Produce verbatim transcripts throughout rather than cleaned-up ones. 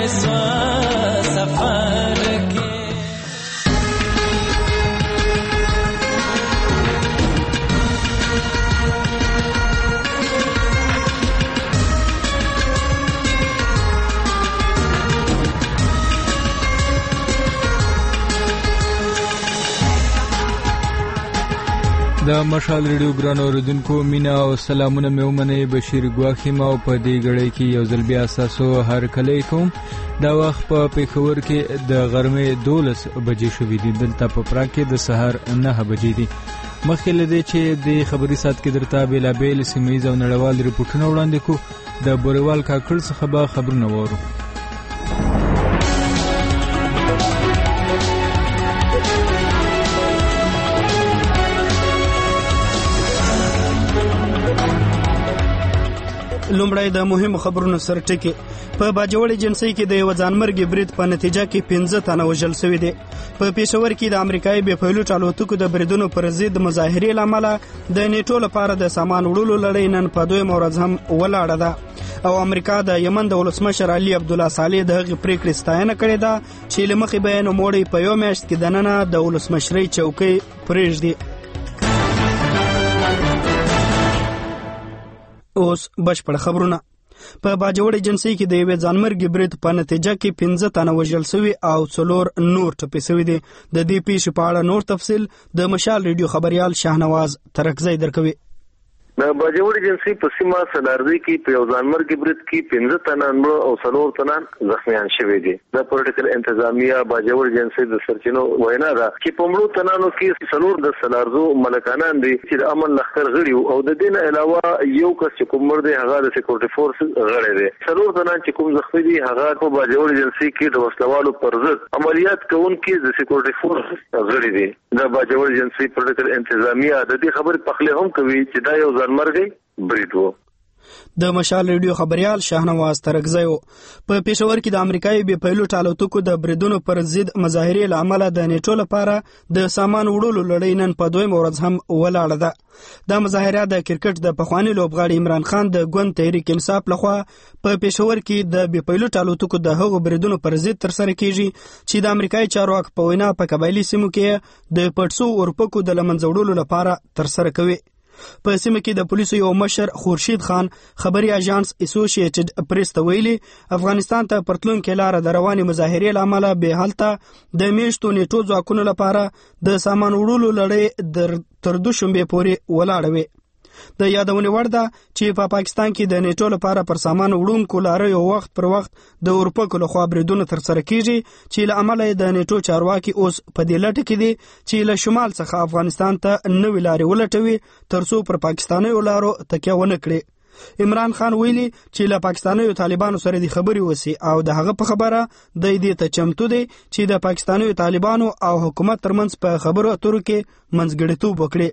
سوا سفر کې د مشال ریډیو ګران اوریدونکو مینا او سلامونه مې ومنئ. بشیر ګواخي ما په دې غړې کې یو ځل بیا تاسو هر کله کوم. دا وخت په پیښور کې د غرمې دولس بجې شوې دي، دلته په پراګ کې د سهار نه بجې دي. مخکې له دې چې د خبري سات کې درته بیلابیل سیمه ییز او نړیوال ریپورتونه وړاندې کو، د بوریوال کاکړ څخه به خبرونه وورو. لومړی د مهمو خبرونو سر ټکی. په باجوړ ایجنسی کې د یو ځانمرګي برید په نتیجه کې پنځه تنه وژل شوي دي. په پېښور کې د امریکایي بې پیلوټ الوتکو د بریدونو پر ضد مظاهرې له امله د نیټو لپاره د سامان وړلو لړۍ نن په دویمه ورځ هم ولاړه ده او امریکا د یمن د ولسمشر علي عبدالله صالح د هغې پریکړې ستاینه کړې ده چې له مخې به یې نوموړی په یو میاشت کې دننه د ولسمشرۍ چوکۍ پرېږدي. اوس بشپړ خبرونه. په باجوړ ایجنسی کې د یوې ځانمرګي برید په نتیجه کې پنځه تنه وژل شوي او څلور نور ټپي شوي دي. د دې پیښې په اړه نور تفصیل د مشال ریډیو خبريال شاهنواز ترکزی درکوي. د باجوړ ایجنسی په سیمه سلاردي کې په یو ځانمرګي برید کې پنځه تنه مړه او څلور تنه زخمیان شوي دي. د پولیټیکل انتظامیه باجوړ ایجنسی د سرچینو وینا ده چې په مړو تنانو کې څلور د سلاردو ملکانان دي چې د امن لښکر غړي او د دې نه علاوه یو کس چې کوم مړ دی هغه د سکیورټي فورس غړی دی. څلور تنه چې کوم زخمی دي هغه په باجوړ ایجنسی کې د وسلوالو پر ضد عملیات کوونکي د سکیورټي فورس غړي دي. د باجوړ ایجنسی پولیټیکل انتظامیه د دې خبرې پخله هم کوي چې دا یو مرګي برید وو. د مشال ریډیو خبريال شاهنواز ترکزی و. په پېښور کې د امریکایي بې پیلوټ الوتکو د بریدونو پر ضد مظاهرې له امله د نیټو لپاره د سامان وړلو لړۍ نن په دویمه ورځ هم ولاړه ده. دا مظاهره د کرکټ د پخواني لوبغاړي عمران خان د ګوند تحریک انصاف لخوا په پېښور کې د بې پیلوټ الوتکو د هغو بریدونو پر ضد ترسره کیږي چې د امریکایي چارواکو په وینا په قبایلي سیمو کې د پټسو اورپکو د له منځه وړلو لپاره ترسره کوي. په سیمه کې د پولیسو یو مشر خورشید خان خبري اژانس اسوسییټډ پریس ته ویلي افغانستان ته پرتلونکې لاره د رواني مظاهرې له امله بې هلته د میاشتو نیټو ځواکونو لپاره د سامان وړلو لړۍ تر دوشنبې پورې ولاړه وي. د یادونې وړ ده چې په پا پاکستان کې د نیټو لپاره پر سامان وړونکو لاریو وخت پر وخت د اورپکو لخوا بریدونه ترسره کیږي چې له امله د نیټو چارواکي اوس په دې لټه کې دي چې له شمال څخه افغانستان ته نوې لارې ولټوي ترڅو پر پاکستانیو لارو تکیه ونه کړي. عمران خان ویلي چې له پاکستانیو طالبانو سره د خبري وسی او د هغه په خبره د دې ته چمتو دي چې د پاکستانیو طالبانو او حکومت ترمنځ په خبرو اترو کې منځګړیتوب وکړي.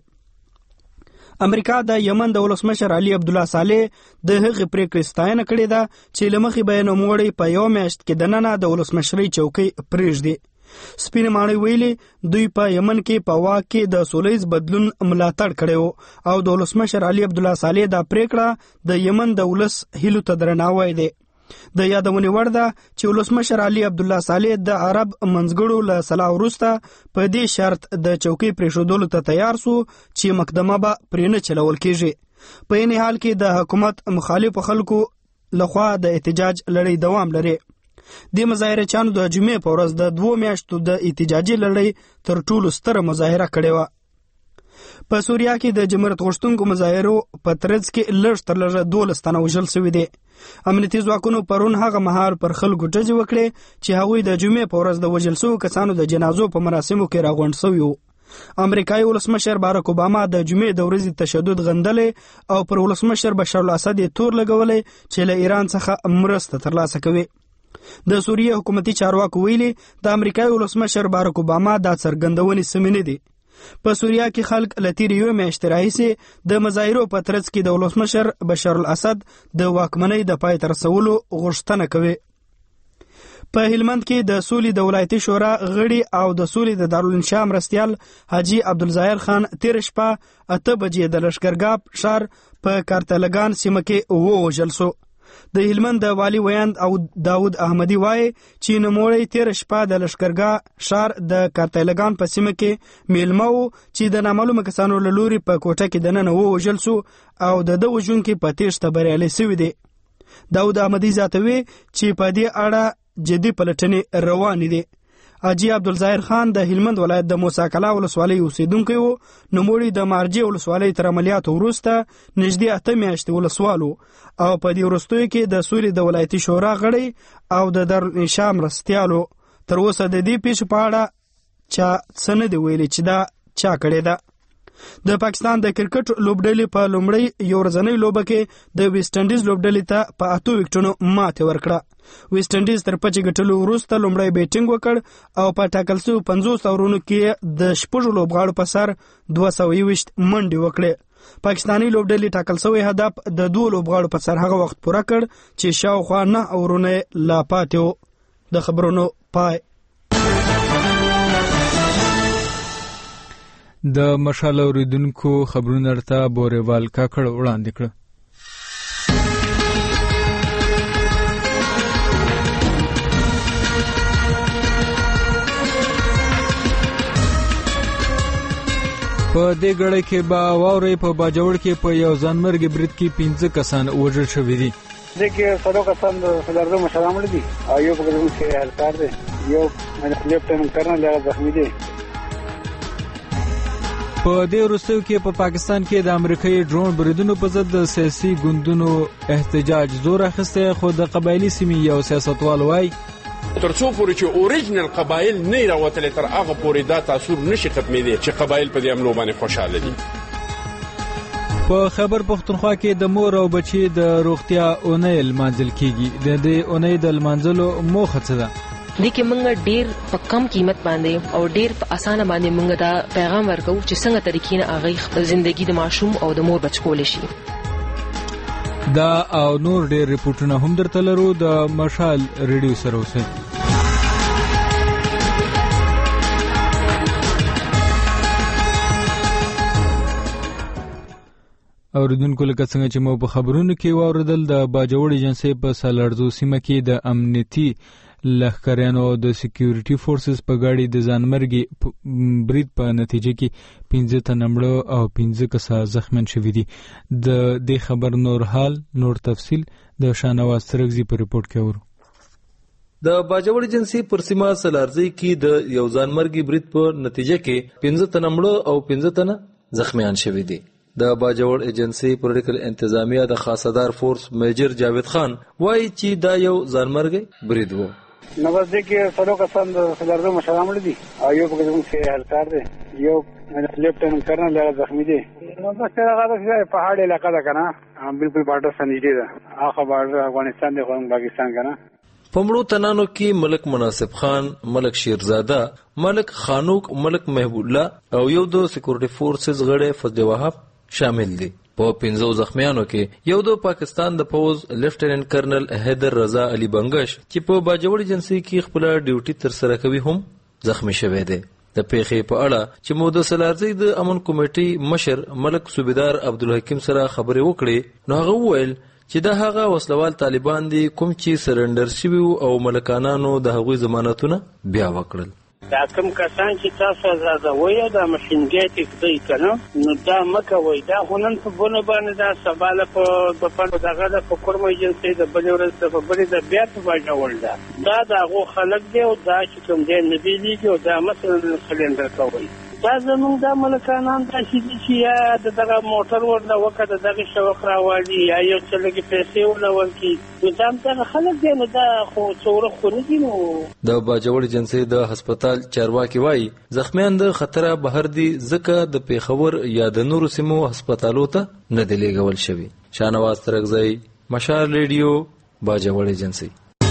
امریکا د یمن د ولسمشر علي عبدالله صالح د هغې پریکړې ستاینه کړې ده چې له مخې به یې نوموړی په یو میاشت کې دننه د ولسمشرۍ چوکۍ پرېږدي. سپین ماڼۍ ویلي دوی په یمن کې په واک کې د سولیز بدلون ملاتړ کړی و او د ولسمشر علي عبدالله صالح دا پریکړه د یمن د ولس هیلو ته درناوی دی. د یادونې وړ ده چې ولسمشر علي عبدالله صالح د عرب منځګړو له سلا وروسته په دې شرط د چوکۍ پرېښودلو ته تیار سو چې مقدمه به پرې نه چلول کېږي. په این حال کې د حکومت مخالفو خلکو لخوا د احتجاج لړۍ دوام لري. د مظاهرچیانو د جمعې په ورځ د دوو میاشتو د احتجاجي لړۍ تر ټولو ستره مظاهره کړې وه. په سوریا کې د جمهوریت غوښتونکو مظاهرو په ترڅ کې لږ تر لږه دولس تنه وژل شوي دي. امنیتي ځواکونو پرون هغه مهال پر خلکو ډزې وکړې چې هغوی د جمعې په ورځ د وژل شوو کسانو د جنازو په مراسمو کې راغونډ شوي وو. امریکایي ولسمشر باراک اوباما د جمعې د ورځې تشدد غندلی او پر ولسمشر بشار الاسد یې تور لګولی چې له ایران څخه مرسته ترلاسه کوي. د سوریې حکومتي چارواکو ویلي د امریکایي ولسمشر باراک اوباما دا څرګندونې سمې نه دي. په سوریا کې خلک له تېرې یوې میاشتې راهیسې د مظاهرو په ترڅ کې د ولسمشر بشار الاسد د واکمنۍ د پای ته رسولو غوښتنه کوي. په هلمند کې د سولې د ولایتي شورا غړي او د سولې د دارالانشا مرستیال حاجي عبدالظاهر خان تېره شپه اته بجې د لشکرګاه ښار په کارتلګان سیمه کې ووژل سو. د هلمند د والي ویاند او داود احمدي وایي چې نوموړی تیر شپه د لشکرګاه شار د کارتایلګان په سیمه کې میلمه و چې د نامعلومه کسانو له لوري په کوټه کې دننه ووژل سو او د ده وژونکي په تیښته بریالی سوي دی. داود احمدي زیاتوي چې په دې اړه جدي پلټنې روانې دي. حاجي عبدالظاهر خان د هلمند ولایت د موسی کلا ولسوالۍ اوسیدونکی و. نوموړی د مارجې ولسوالۍ تر عملیاتو وروسته نږدې اته میاشتې ولسوال و او په دې وروستیو کې د سولې د ولایتي شورا غړی او د دارالانشا مرستیال و. تر اوسه د دې پیښې په اړه چا څه نه دي ویلي چې دا چا کړې ده. د پاکستان د کرکټ لوبډلې په لومړۍ یو ورځنۍ لوبه کې د ویسټ انډیز لوبډلې ته په اتو وکټونو ماتې ورکړه. ویسټ انډیز تر پچې ګټلو وروسته لومړی بیټینګ وکړ او په ټاکل شویو پنځوس اورونو کې د شپږو لوبغاړو په سر دوه سوه یوویشت منډې وکړې. پاکستاني لوبډلې ټاکل شوی هدف د دوو لوبغاړو په سر هغه وخت پوره کړ چې شاوخوا نه اورونه لا پاتې وو. د خبرونو پای. د مشال اوریدونکو خبرونه ارته بوریوال کاکړ وړاندې کړ. په دې غړې کې با واورې په باجوړ کې په یو ځانمرګ برید کې پنځه کسان وژل شوي دي. دغه څلور کسان د سلارزو مشران دي او یو په کوم کې هلکار دی، یو لیفټننټ کرنل هغه زخمی دی. په دې وروستیو کې په پاکستان کې د امریکایي ډرون بریدونو په ضد د سیاسي ګوندونو احتجاج زور اخیستی، خو د قبایلي سیمې یو سیاستوال وایي ترڅو پورې چې اوریجنل قبایل نه راوتل تر هغه پورې دا تاثیر نشي ختمېدی چې قبایل په دې عملو باندې خوشاله دي. په خبر پښتونخوا کې د مور او بچي د روغتیا اونۍ لمانځل کیږي. د دې اونۍ د لمانځلو موخه څه ده؟ دې کې موږ ډیر په کم قیمت باندې او ډیر په اسانه باندې موږ دا پیغام ورکو چې څنګه طریقې نه هغه خپل ژوندۍ د ماشوم او د مور بچ کول شي. دا او نور ډیر ریپورتونه هم درته لرو. د مشال ریډیو سره اوسئ. اوریدونکو لکه څنګه چې مو په خبرونو کې واوریدل، د باجوړ ایجنسۍ په سالارزو سیمه کې د امنیتي لښکریانو او د سکیورټي فورسز په ګاډي د ځانمرګي برید په نتیجه کې پنځه تنه مړه او پنځه کسه زخمیان شوي دي. د دې خبر نور حال نور تفصیل د شاهنواز ترکزي په ریپورت کې اورو. د باجوړ ایجنسۍ پر سیمه سالارزي کې د یو ځانمرګي برید په نتیجه کې پنځه تنه مړه او پنځه تنه زخمیان شوي دي. د باجوړ ایجنسۍ پولیټیکل انتظامیه د خاصدار فورس میجر جاوید خان وایي چې دا یو ځانمرګي برید و. نو بس دې کې څلور کسان د سلارزو مشران دي او یو په کوم کې هلکار دی، یو لیفټننټ کرنل هغه زخمی دی. نو بس هغه د پهاړي علاقه ده کنه، بالکل بارډر سره نږدې ده. هغه بارډر افغانستان دی خو پاکستان کنه. په مړو تنانو کې ملک مناسب خان، ملک شیرزاده، ملک خانوک، ملک محبوب الله او یو د سکیورټي فورسز غړی فضل وهاب شامل دي. په پنځو زخمیانو کې یو د پاکستان د پوز لیفټننټ کرنل حیدر رضا علي بنگش چې په باجوړ ایجنسۍ کې خپل ډیوټي تر سره کوي هم زخمی شوی دی. د پیښې په اړه چې مو د سلارزي د امن کمیټې مشر ملک صوبیدار عبدالحکیم سره خبرې وکړې، نو هغه وویل چې دا هغه وسلوال طالبان دي کوم چې سرندر شوي او ملکانانو د هغوی ضمانتونه بیا وکړل. دا کوم کسان چې تاسو آزادوي دا ماشینګي تکدي کنه، نو دا مکه وای دا هنن په بونه باندې دا سواله په په دغه د حکومت ایجنسۍ د بلې ورځ په بلې د بیا په باندې ولدا دا دغه خلک دی او دا چې کوم دی نه دی لیږي او دا مثلا سلندر کوي. دا زمونږ د ملکانان دا چې یا دغه موټر ورنه وکړه دغه شوق راوالي یا یو څه لګي پیسې ولول کی نو دا هم خلک دی نو دا خو څوره خو نه دي. نو د باجوړ ایجنسۍ د هسپتال چارواکي وایي زخمیان د خطره بهر دي ځکه د پیښور یا د نورو سیمو هسپتالو ته نه دی لېږول شوي. شاهنواز ترکزی، مشال ریډیو، باجوړ ایجنسۍ.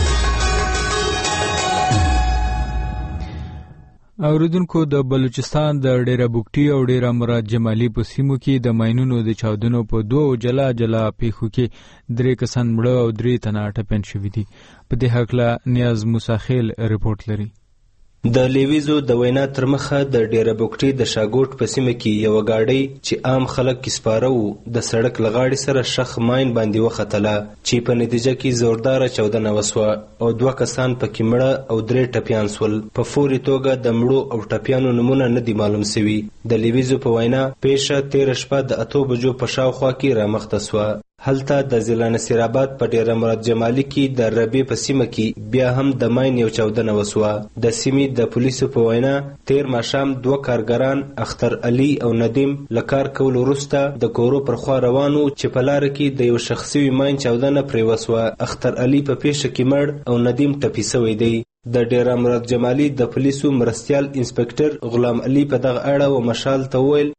اوریدونکو د بلوچستان د ډیره بوکټي او ډیره مراد جمالي په سیمو کې د ماینونو د چاودنو په دوو جلا جلا پیښو کې درې کسان مړه او درې تنه ټپیان شوي دي. په دې هکله نیاز موسی خیل ریپورت لري. د لیویزو د وینا تر مخه د ډیره بوکټي د شاګوټ په سیمه کې یو گاډی چې عام خلک کې سپاره وو د سړک لغاړې سره شخ ماین باندې وختله چې په نتیجه کې زورداره چاودنه وسوه او دوه کسان پکې مړه او درې ټپیان سول. په فوري توګه د مړو او ټپیانو نمونه نه دي معلوم سوي. د لیویزو په وینا پیښه تېره شپه د اتو بجو په شاوخوا کې رامخته سوه. هلته د ضلع نصیر آباد په ډیره مراد جمالي کې د ربې په سیمه کې بیا هم د ماین یو چاودنه وسوه. د سیمې د پولیسو په وینا تیر ماښام دوه کارګران اختر علي او ندیم له کار کولو وروسته د کورو پر خوا روانو چې په لاره کې د یو شخصي ماین چاودنه پرې وسوه. اختر علي په پیښه کې مړ او ندیم ټپي سوی دی. د ډیره مراد جمالي د پولیسو مرستیال انسپکټر غلام علي په دغه اړه و مشال ته وویل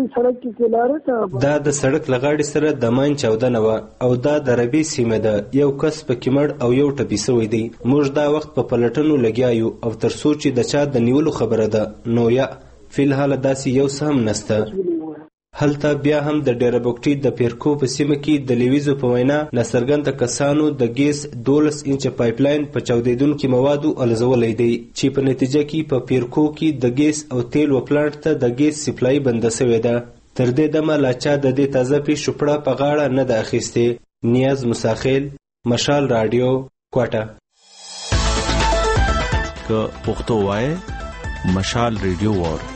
دا د سړک لغاړې سره د ماین چاودنه وه او دا د ربې سیمه ده. یو کس پکې مړ او یو ټپي سوی دی. موږ دا وخت په پلټنو لګیا یو او تر څو چې د چا د نیولو خبره ده نو یا فی الحال داسې یو څه هم نسته. هلته بیا هم د ډیره بوکټي د پیرکو په سیمه کې د لیویزو په وینا ناڅرګنده کسانو د ګیس دولس انچه پایپلاین په چاودیدونکو موادو الزولی دی چې په نتیجه کې په پیرکو کې د ګیس او تیلو پلانټ ته د ګیس سپلای بنده سوې ده. تر دې دمه لا چا د دې تازه پیښو پړه په غاړه نه ده اخیستې. نیاز مساخیل، مشال رادیو، کوټه. که پښتو وایې مشال ریډیو وار.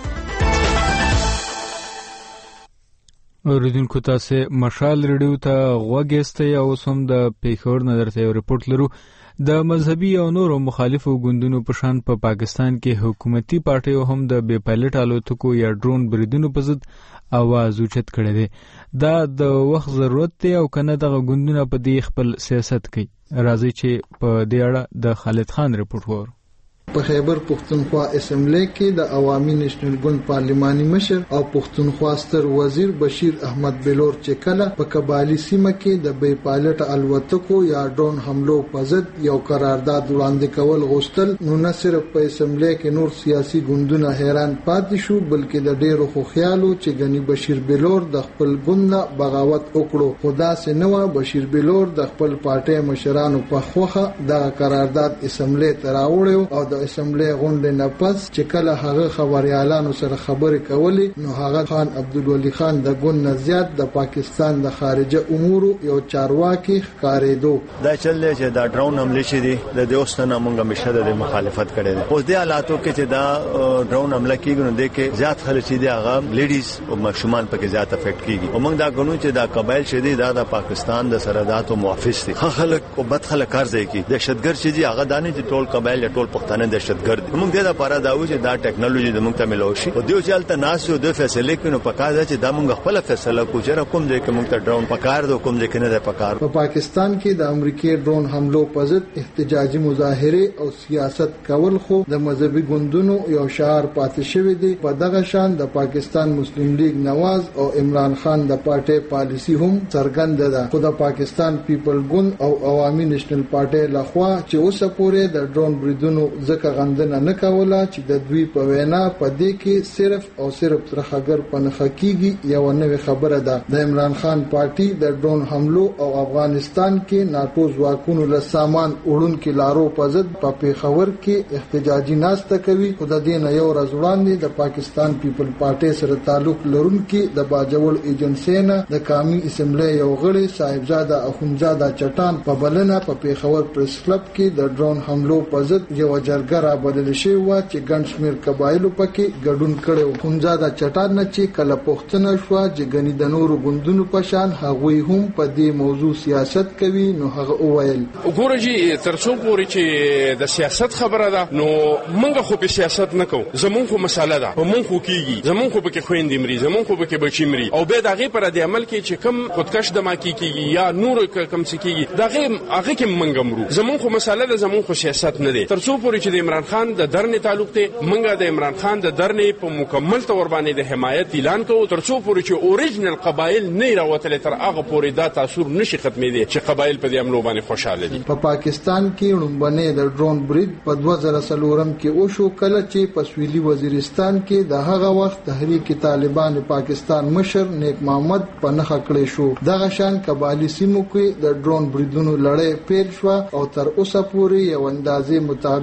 اوریدونکو تاسو مشال ریډیو ته غوږ یاستئ او اوس هم د پیښور نه درته یو رپورټ لرو. د مذهبي او نورو مخالفو ګوندونو په شان په پا پاکستان کې حکومتي پارټیو هم د بې پایلټ الوتکو یا ډرون بریدونو په ضد اواز اوچت کړی دی. دا د وخت ضرورت دی او کنه دغه ګوندونه په دې خپل سیاست کوي. راځي چې په دې اړه د خالد خان رپورټ وورو. په خیبر پښتونخوا اسمبلی کې د عوامي نېشنل ګوند پارلماني مشر او پښتونخوا ستر وزیر بشیر احمد بلور چې کله په کبالي سیمه کې د بې پایلټ الوتکو یا ډرون حملو په ضد یو قرارداد وړاندې کول غوښتل نو نه صرف په اسمبلی کې نور سیاسي ګوندونه حیران پاتې شو بلکې د ډیرو خو خیالو چې غني بشیر بلور د خپل ګوند نه بغاوت وکړو. خدا سي نو بشیر بلور د خپل پارټي مشرانو په خوخه د قرارداد اسمبلی ته راوړو او د اسمبلی غونډې نه پس چې کله هغه خبريالانو سره خبرې کولې نو هغه خان عبدالولي خان د ګوند نه زیات د پاکستان د خارجه امور یو چارواکي ښکارېدو. دا چل دی چې دا ډرون حمله شي دي د دوستانه مونږه مشه د مخالفت کړي دي. اوس د حالاتو کې چې دا ډرون حمله کیږي نو د کې زیات خلک چې دي هغه لیډیز او ماشومان پکې زیات افیکټ کیږي او موږ دا غنو چې دا قبایل چې دي دا د پاکستان د سرحداتو موافق دي. خلک او بد خلک کار ځای کی دهشتګر چې دي هغه دانه چې ټول قبایل ټول پښتانه دهشتګرد. موږ د لپاره دا و چې دا ټیکنالوژي د موږ ته ملو شي او دیو چلته ناسو د فیصله کینو پکار چې دا موږ خپل فیصله کو چې کوم ځای کې موږ ته ډرون پکار دو کوم ځای کې نه ده پکار. په پاکستان کې د امریکای ډرون حملو په ضد احتجاجي مظاهره او سیاست کول خو د مذهبي ګوندونو یو شعار پاتې شوی دی. په دغه شان د پاکستان مسلم لیگ نواز او عمران خان د پارټي پالیسی هم څرګنده ده. خو د پاکستان پیپل ګوند او عوامي نېشنل پارټي لخوا چې اوسه پورې د ډرون بریدونو ځکه غندنه نه کوله چې د دوی په وینا په دې کې صرف او صرف ترخګر پنه حقيقي یو نوې خبره ده. د عمران خان پارټي د ډرون حملو او افغانستان کې ناتو ځواکونو له سامان وړونکو لارو په ضد په پیښور کې احتجاجي ناسته کوي. خو د دې نه یو ورځ وړاندې د پاکستان پیپل پارټي سره تعلق لرونکي د باجوړ ایجنسی نه د قومي اسمبلی یو غړي صاحبزاده اخونزاده چټان په بلنه په پیښور پریس کلب کې د ډرون حملو په ضد یو جرګه را بدل شي و چې ګڼ شمېر قبایلو پکې ګډون کړو. اخونزاده چټان نه چې کله پښتنه شو چې غني د نورو ګوندونو په شان هغوی هم په دې موضوع سیاست کوي نو هغه وویل وګورئ ترڅو پورې چې د سیاست خبره ده نو موږ خو په سیاست نه کوو. زمون خو مساله ده په مونږ خو کیږي زمون خو پکې خويندې مري زمون خو پکې بچی مري او به دغه پر د عمل کې چې کم خودکش دماکي کیږي یا نور کم څه کیږي دغه هغه کې منګ مرو. زمون خو مساله ده زمون خو سیاست نه دي. ترڅو پورې چې د عمران خان د درنې تعلق ته منګه د عمران خان د درنې په مکمل تور باندې د حمایت اعلان کوو. ترڅو پورې چې اوریجنل قبایل نه راوتل تر هغه پورې دا تاثیر نشي ختمېدي چې قبایل په دې عملو باندې خوشاله دي. په پاکستان کې لومبنه د ډرون برید په دوه زره څلورم کې وشو کله چې په سویلي وزیرستان کې د هغه وخت تحریک طالبان پاکستان مشر نیک محمد په نخښه کړی شو. دغه شان قبایلی سیمو کې د ډرون بریدونو لړۍ پیل شو او تر اوسه پورې یو اندازې مطابق دوه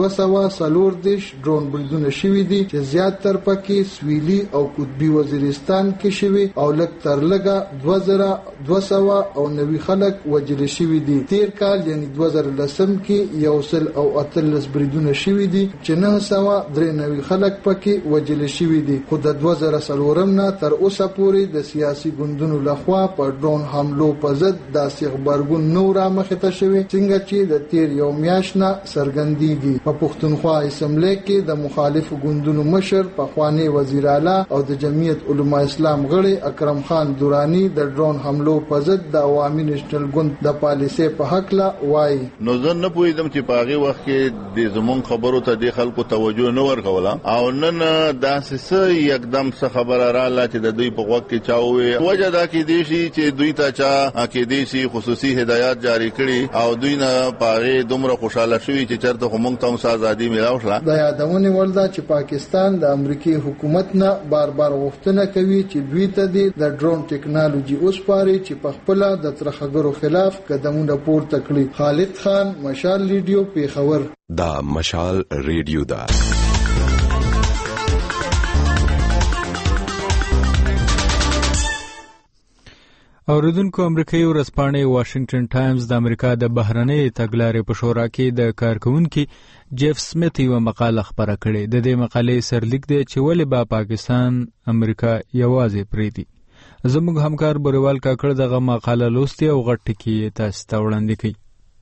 دوه سوه څلور دېرش ډرون بریدونه شوي دي چې زیاتره پکې سویلي او قطبي وزیرستان کې شوي او لږ تر لږه دوه زره دوه سوه او نوي خلک وژل شوي دي. تیر کال یعنی دوه زره لسم کې یو سل او اتلس بریدونه شوي دي چې نه سوه درې نوي خلک پکې وژل شوي دي. خو د دوه زره څلورم نه تر اوسه پورې د سیاسي ګوندونو لخوا په ډرون حملو په ضد داسې غبرګون نه رامخې ته شوی څنګه چې د تیر یو میاشت نه څرګندېږي. په پښتونخوا اسمبلی کې د مخالفو ګوندونو مشر پخوانی وزیر اعلی او د جمعیت علما اسلام غړي اکرم خان دورانی د ډرون حملو په ضد د عوامي نېشنل ګوند د پالیسۍ په حق لا وایي. نو زه نه پوهېدم چې په هغې وخت کې د زمونږ خبرو ته د خلکو توجه نه ورکوله او نن داسې څه یکدم څه خبره راغله چې د دوی په غوږ کې چا وویل. وجه دا کېدی شي چې دوی ته چا کېدی شي خصوصي هدایات جاری کړي او دوی نه په هغې دومره خوشحاله شوي چې چېرته خو موږ ته هم څه ازادي میلاو شوه. د یادونې وړ ده چې پاکستان د امریکې حکومت نه بار بار غوښتنه کوي چې دوی ته د ډرون ټیکنالوژي وسپاري چې په خپله د ترهګرو خلاف قدمونه پورته کړي. خالد خان، مشال ریډیو، پیښور. دا مشال ریډیو ده. اوریدونکو، امریکایي ورځپاڼې واشنگټن ټایمز د امریکا د بهرنۍ تګلارې په شورا کې د کارکونکي جیف سمیت یو مقاله خپره کړې. د دې مقالې سرلیک دی چې ولې با پاکستان امریکا یوازې پریږدي. زموږ همکار بوریوال کاکړ دغه مقاله لوستي او غټ ټکي تاسو ته وړاندې کوي.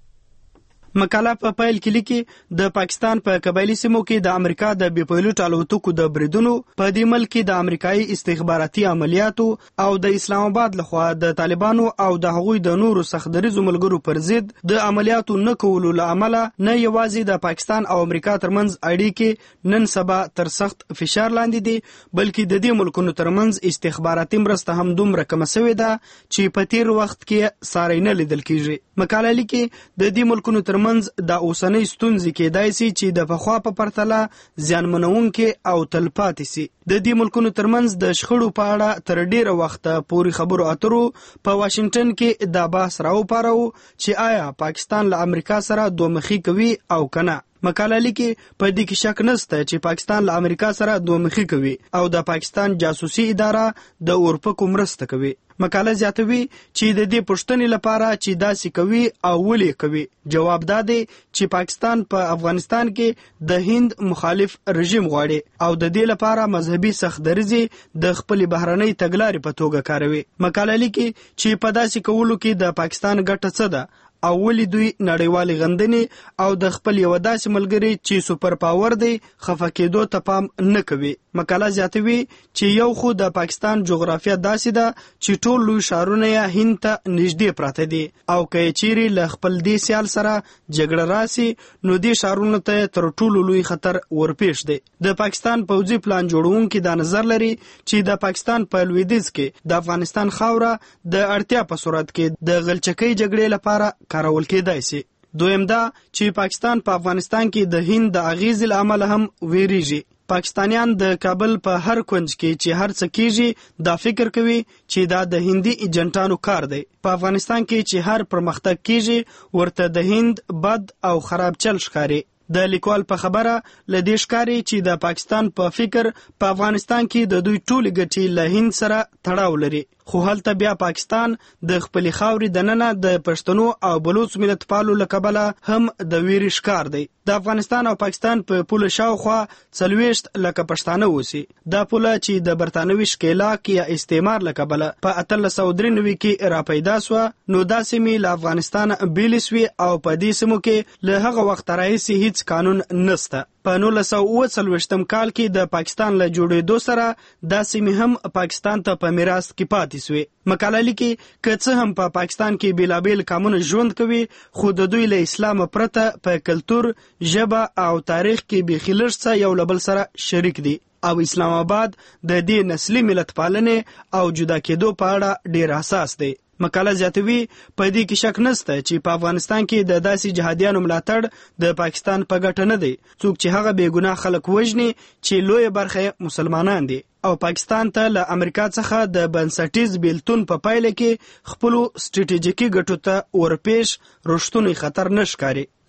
مقاله په پیل کې لیکي د پاکستان په قبایلی سیمو کې د امریکا د بې پیلوټ الوتکو د بریدونو په دې ملک کې د امریکایي استخباراتي عملیاتو او د اسلام آباد لخوا د طالبانو او د هغوی د نورو سختدریزو ملګرو پر ضد د عملیاتو نه کولو له امله نه یوازې د پاکستان او امریکا ترمنځ اړیکې نن سبا تر سخت فشار لاندې دي، بلکې د دې ملکونو ترمنځ استخباراتي مرسته هم دومره کمه شوې ده چې په تیر وخت کې ساری نه لیدل کیږي. مقاله لیکي د دې ملکونو ترمنځ د اوسنۍ ستونزې کېدای شي چې د پخوا په پرتله زیانمنونکې او تلپاتې سي. د دې ملکونو ترمنځ د شخړو په اړه تر ډیره وخته پورې خبرو اترو په واشنگټن کې دا بحث راوپاره چې آیا پاکستان له امریکا سره دومخي کوي او کنه. مقاله لیکي په دې کې شک نشته چې پاکستان له امریکا سره دومخي کوي او د پاکستان جاسوسي اداره د اورپکو مرسته کوي. مقاله زیاتوي چې د دې پوښتنې لپاره چې داسې کوي او ولې کوي جواب دا دی چې پاکستان په افغانستان کې د هند مخالف رژیم غواړي او د دې لپاره مذهبي سختدریزي د خپل بهرنۍ تګلارې په توګه کاروي. مقاله لیکي چې په داسې کولو کې د پاکستان ګټه څه ده او ولې دوی نړیوالې غندنې او د خپل یو داسې ملګری چې سوپر پاور دی خفه کېدو ته پام نه کوي. مقاله زیاتوي چې یو خو د پاکستان جغرافیه داسې ده چې ټول لوی ښارونه یې هند ته نږدې پراته دي او که چیرې له خپل دې سیال سره جګړه راسي نو دې ښارونو ته تر ټولو لوی خطر ورپېښ دی. د پاکستان پوځي پلان جوړونکي دا نظر لري چې د پاکستان په لویدیځ کې د افغانستان خاوره د اړتیا په صورت کې د غلچکۍ جګړې لپاره کارول کېدای شي. دویم دا چې پاکستان په افغانستان کې د هند د اغیزې له امله هم ویریږي. پاکستانیان د کابل په هر کونج کې چې هر څه کیږي دا فکر کوي چې دا د هندي ایجنټانو کار دی. په افغانستان کې چې هر پرمختګ کیږي ورته د هند بد او خراب چل ښکاري. د لیکوال په خبره لدې ښکاري چې د پاکستان په فکر په افغانستان کې د دوی ټولې ګټې له هند سره تړاو لري، خو هلته بیا پاکستان د خپلې خاورې دننه د پښتنو او بلوچ ملت پالو له کبله هم د ویرې ښکار دی. د افغانستان او پاکستان په پوله شاوخوا څلوېښت لکه پښتانه اوسي. دا پوله چې د برتانوي ښکېلاک یا استعمار له کبله په اتلس سوه درې نوي کې راپیدا سوه، نو دا سیمې له افغانستان بیلې سوې او په دې سیمو کې له هغه وخته راهیسې هیڅ قانون نسته. په نولس سوه اوه څلوېښتم کال کې د پاکستان له جوړېدو سره دا سیمې هم پاکستان ته په میراث کې پاتې سوې. مقاله لیکي که څه هم په پاکستان کې بیلابیل قومونه ژوند کوي، خو د دوی له اسلام پرته په کلتور، ژبه او تاریخ کې بیخي لږ څه یو له بل سره شریک دي او اسلام آباد د دې نسلي ملت پالنې او جدا کېدو په اړه ډېر حساس دی. مقاله زیاتوي په دې کې شک نشته چې په افغانستان کې د داسې جهادیانو ملاتړ د پاکستان په ګټه نه دی، څوک چې هغه بې ګناه خلک وژني چې لویه برخه مسلمانان دي او پاکستان ته له امریکا څخه د بنسټیز بیلتون په پایله کې خپلو سټریټیژیکي ګټو ته ورپېښ رښتونی خطر نه ښکاري.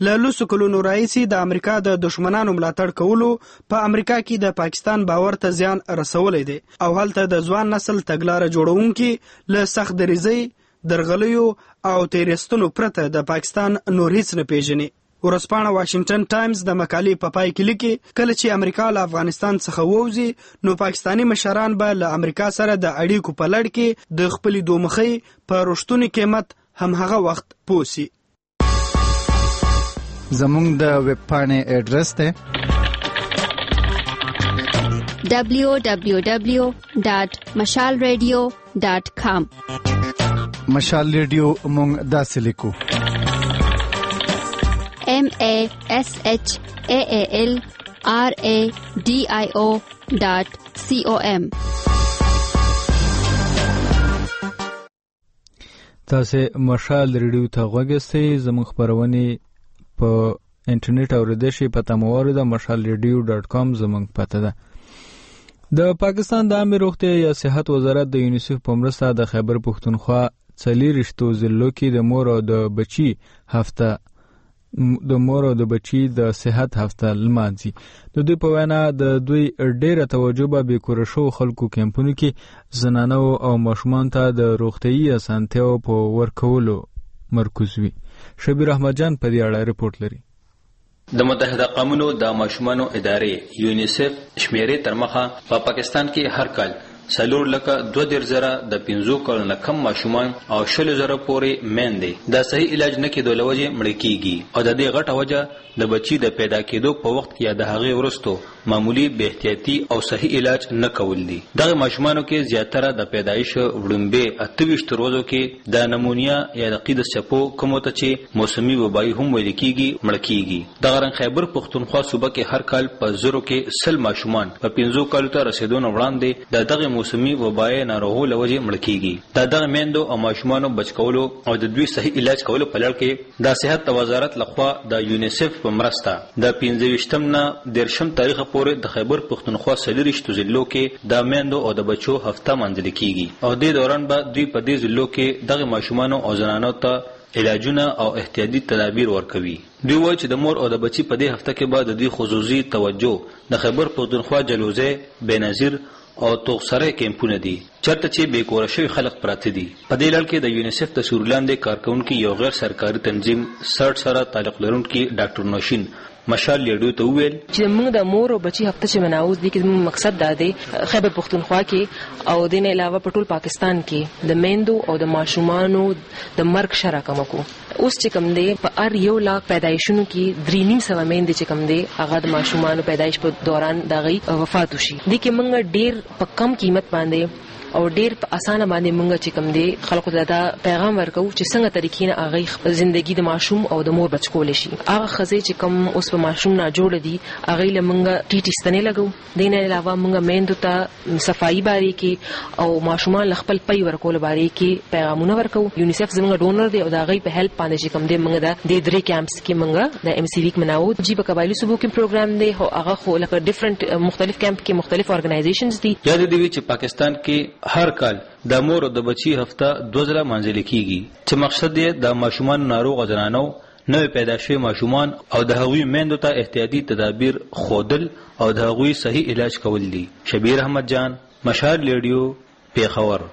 له لسو کلونو راهیسې د امریکا د دشمنانو ملاتړ کولو په امریکا کې د پاکستان باور ته زیان رسولی دی او هلته د ځوان نسل تګلاره جوړونکي له سخت دریځۍ، درغلیو او تیریستنو پرته د پاکستان نور هیڅ نه پیژني. ورځپاڼه واشنگټن ټایمز د مقالې په پای کې لیکي کله چې امریکا له افغانستان څخه ووځي نو پاکستاني مشران به له امریکا سره د اړیکو په لړ کې د خپلې دومخۍ په رښتوني قیمت هم هغه وخت پوسي. زمونږ د ویب پاڼې اډرس دی دبلیو دبلیو دبلیو ډاټ مشال ریډیو ډاټ کام. مشال ریډیو مونږ داسې لیکو M A S H A A L R A D I O dot C O M. تاسو مشال ریډیو ته غوږی زموږ خبرونه په انټرنیټ اوریدئ شئ په تموارد مشال ریډیو ډاټ کام زموږ پته ده. د پاکستان د عامه روغتیا یا صحت وزارت د یونیسف په مرسته د خیبر پښتونخوا څلېرویشتو ضلعو کې د مور او د بچي هفته د مور او د بچي د صحت هفته لمانځي. د دوی په وینا د دوی ډیره توجه به به کور شو خلکو کمپونو کې زنانو او ماشومان ته د روغتيي اسانتیاو په ورکولو مرکز وي. شبیر احمد جان په دې اړه رپورت لري. د متحده قومونو د ماشومانو ادارې یونیسف شمیرې تر مخه په پا پاکستان کې هر کال سلور لکه دو دیر زره د پنځو کلونو کم ماشومان او شل زره پورې میندې د صحیح علاج نه کېدو له وجې مړه کیږي او د دې غټه وجه د بچي د پیدا کېدو په وخت کې یا د هغې وروسته معمولی بې احتیاطي او صحیح علاج نه کول دي. دغه ماشومانو کې زیاتره د پیدایش وړاندې اته ویشت ورځو کې د نمونیا یا د قید چپو کومو ته چې موسمي وبای هم ویل کېږي مړه کیږي. دغه رنګ خیبر پښتونخوا صوبه کې هر کال په زرو کې سل ماشومان په پنځو کالو ته رسیدون وړاندې د دغه موسمي وبای ناروغو له وجې مړه کیږي. د دغه میندو او ماشومانو بچ کولو او د دوی صحیح علاج کولو په لړ کې د صحت وزارت لخوا د یونیسف په مرسته د پنځه ویشتم نه دیرشم تاریخ پورې د خیبر پښتونخوا څلېرویشتو ضلعو کې د میندو او د بچو هفته منځل کیږي او د دوران به دوی په دې ضلعو کې دغه ماشومانو او زنانو ته علاجونه او احتیاطي تدابیر ورکوي. دوی وایي چې د مور او د بچي په دې هفته کې به د دوی خصوصي توجه د خیبر پښتونخوا جلوزه بېنظیر او توغسره کیمپونه دي چرته چې بې کوره شوي خلک پراته دي. په دې لړ کې د یونیسف د سوري لاندې کارکونکي یو غیر سرکاري تنظیم سرټ سره تعلق لرونکي ډاکټر نوشین مشال ریډیو ته وویل چې موږ د مور او بچي هفته چې مناوز دي کې موږ مقصد دا دی خیبر پښتونخوا کې او د نه علاوه په ټول پاکستان کې د میندو او د ماشومانو د مرګ شرح کم کو. اوس چې کوم دی په ار یو لاک پیدایشونو کې درې نیم سوه میندې چې کوم دی هغه د ماشومانو پیدایش په دوران د غي وفات وشي. دي کې موږ ډیر په کم قیمت باندې او ډیر په اسانه باندې مونږ چې کوم دی خلکو ته دا پیغام ورکو چې څنګه طریقې نه هغه خپل ژوندۍ د ماشوم او د مور بچ کول شي. هغه خزه چې کوم اوس په ماشوم نه جوړ دي هغه له مونږ ټیټی ستنې لګو. دین علاوه مونږ میندو ته صفائی باري کې او ماشومان خپل پي ورکول باري کې پیغامونه ورکو. یونیسف زموږ ډونر دی او دا غي په هیلپ باندې چې کوم دی مونږ د درې کیمپس کې مونږ د ام سی ویک مناو جی په قبایلی صوبو کې پروګرام دی او هغه خو لکه ډیفرنٹ مختلف کیمپ کې مختلف اورګنایزیشنز دي. یاد دی چې پاکستان کې هر کال د مور او د بچي هفته دوه ځله منځل کیږي چې مقصد یې د ماشومان ناروغ زنانو نوې پیدا شوي ماشومان او د هغوی میندو ته احتیاطي تدابیر خودل او د هغوی صحیح علاج کول دي. شبیر احمد جان مشال ریډیو پیښور.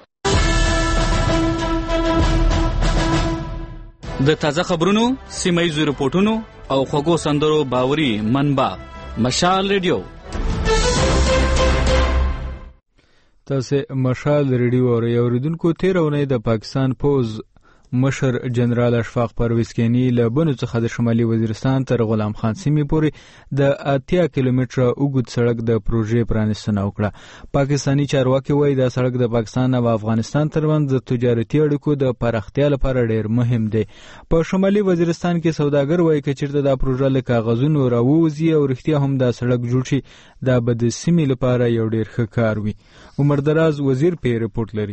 د تازه خبرونو سیمایي رپورټونو او خوږو سندرو باوري منبع مشال ریډیو. تاسو مشال ریډیو اورئ. اوریدونکو تیر اونۍ د پاکستان پوز مشر جنرال اشفاق پرویز کینی له بنو څخه د شمالي وزیرستان تر غلام خان سیمې پورې د اتیا کیلومتره اوږد سړک د پروژې پرانیستنه وکړه. پاکستانی چارواکي وایي دا سړک د پاکستان او افغانستان ترمنځ د تجارتي اړیکو د پراختیا لپاره ډیر مهم دی. په شمالي وزیرستان کې سوداګر وایي چې چیرته دا پروژه له کاغذونو راووځي او رښتیا هم دا سړک جوړ شي دا به د سیمې لپاره یو ډیر ښه کار وي. عمر دراز وزیر په ریپورت لري.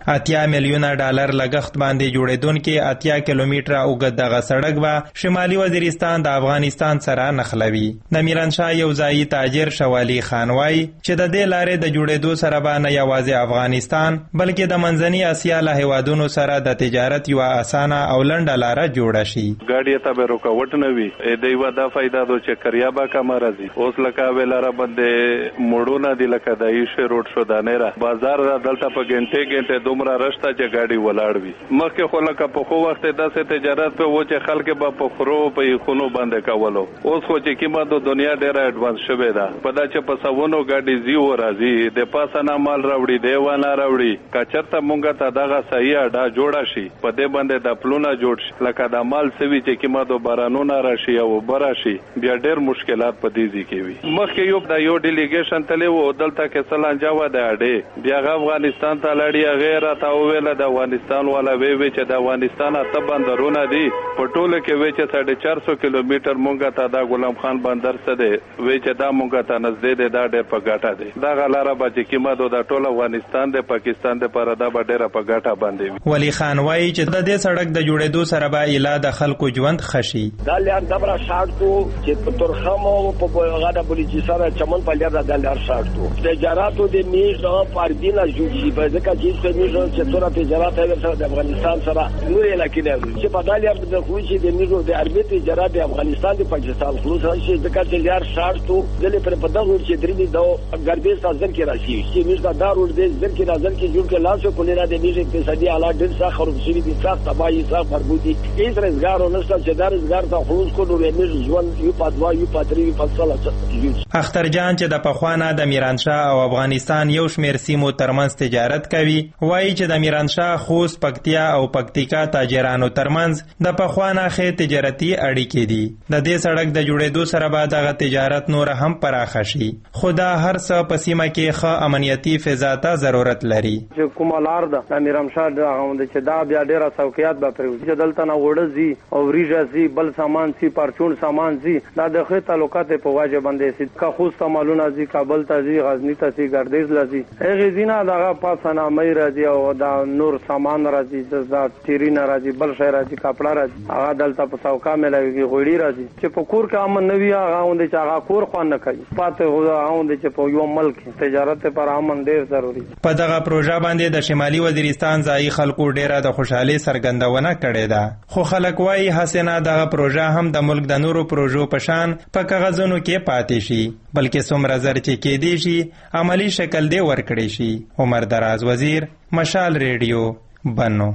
اتیا میلیونه ډالر لګښت باندې جوړیدونکې اتیا کیلومتره اوږد دغه سړک به شمالي وزیرستان د افغانستان سره نښلوي. د میرانشاه یو ځایي تاجر شوالی خان وایي چې د دې لارې د جوړېدو سره به نه یوازې افغانستان بلکې د منځني اسیا له هیوادونو سره د تجارت یوه اسانه او لنډه لاره جوړه شي. ګاډي ته به رکاوټ نه وي. د یوه دا فایده ده چې کریا به کمه راځي. اوس لکه ویلاره باندې موړونه دي لکه د ایشه روډ شو دانیره بازار را دلته په ګنټې ګنټې دومره رشته چې ګاډي ولاړ وي. مخکې خو لکه په خو وخت داسې تجارت په و چې خلک به په خرو په خونو باندې کولو. اوس خو چې کیمه د دنیا ډیره اډوانس شوې ده. په دا چې په سوونو ګاډي زی و راځي د پاسه نه مال راوړي دی ونه راوړي. که چېرته مونږ ته دغه صحیح اډه جوړه شي په دې باندې د پلونه جوړ شي لکه د مال سوي چې کیمه د بارانونه راشي او اوبه راشي بیا ډېر مشکلات په دې ځای کې وي. مخکې یو د یو ډیلیګیشن تللی و دلته کې څه لانجه وه د اډې بیا هغه افغانستان ته لاړې هغې راته وویله د افغانستان والا وی وی چې د افغانستان اته بندرونه دي په ټوله کې وی چې ساډه چار سو کیلومتر مونږ ته دا غلام خان بندر څه دی وی چې دا مونږ ته نږدې دی دا ډېر په ګټه دی. دغه لاره به چې کیمه د ټول افغانستان د پاکستان دپاره دا به ډېره په ګټه باندې وي. ولی خان وایي چې د دې سړک د جوړېدو سره به ایله د خلکو ژوند ښه شي. دا لار دبره شاړ کو چې په ترخم او په هغه د بلوچستان چمن په لار د لار شاړ کو تجارتو د میز او پاردینه جوړ شي په ځکه چې څه میز چې څوره تجارت سره د افغانستان سره نور علاقې لري چې په دالیا د خوشي د میز د عربي تجارت د افغانستان د پاکستان خلوص شي ځکه چې لار شاړ کو دلې پر په دغه چې درې دو ګربي ځل کې راشي چې میز دا دارو د ځل کې راځل کې جوړ کې لاسو کولې د میز اقتصادي حالات ډېر ښه خراب شوي دي څه تباہي څه بربودي هیڅ روزګار نشته چې دا روزګار ته خلوص کولو میز ژوند یو په دوا یو په درې په څلور. اخترجان چې د پخوانه د میرانشاه او افغانستان یو شمېر سیمو ترمنځ تجارت کوي وایي چې د میرانشاه خوست پکتیا او پکتیکا تاجرانو ترمنځ د پخوانه ښې تجارتي اړیکې دي. د دې سړک د جوړېدو سره به دغه تجارت نور هم پراخه شي خو دا هر څه په سیمه کې ښه امنیتي فضا ته ضرورت لري. چې کومه لار ده د میرانشاه دغه چې دا بیا ډېره څوکیات به پرې چې دلته نه وړه ځي او وریژه ځي بل سامان ځي پرچون سامان ځي دا د ښې تعلقات په وجه باندې سي که خوست مالونه ځي کابل ته ځي غزني ته ځي ګردیز له ځي هغې ځي نه دغه پاسه نامۍ راځي او دا نور سامان راځي دا تیري نه راځي بل شی راځي کپړه راځي هغه دلته په څوکا میلاویږي غوړي راځي چې په کور کې امن نه وي هغه غوندې چې هغه کور خوند نه کوي پاتې هغه غوندې چې په یو ملک تجارت لپاره امن ډېر ضروري. په دغه پروژه باندې د شمالي وزیرستان ځایي خلکو ډېره د خوشحالۍ څرګندونه کړې ده خو خلک وایي هسې نه دغه پروژه هم د ملک د نورو پروژو په شان په کاغذونو کې پاتې شي بلکې څومره زر چې کېدی شي عملی شکل دې ورکړی شي. عمر دراز وزیر مشال ریډیو بنو.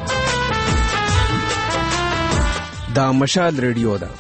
دا مشال ریډیو ده.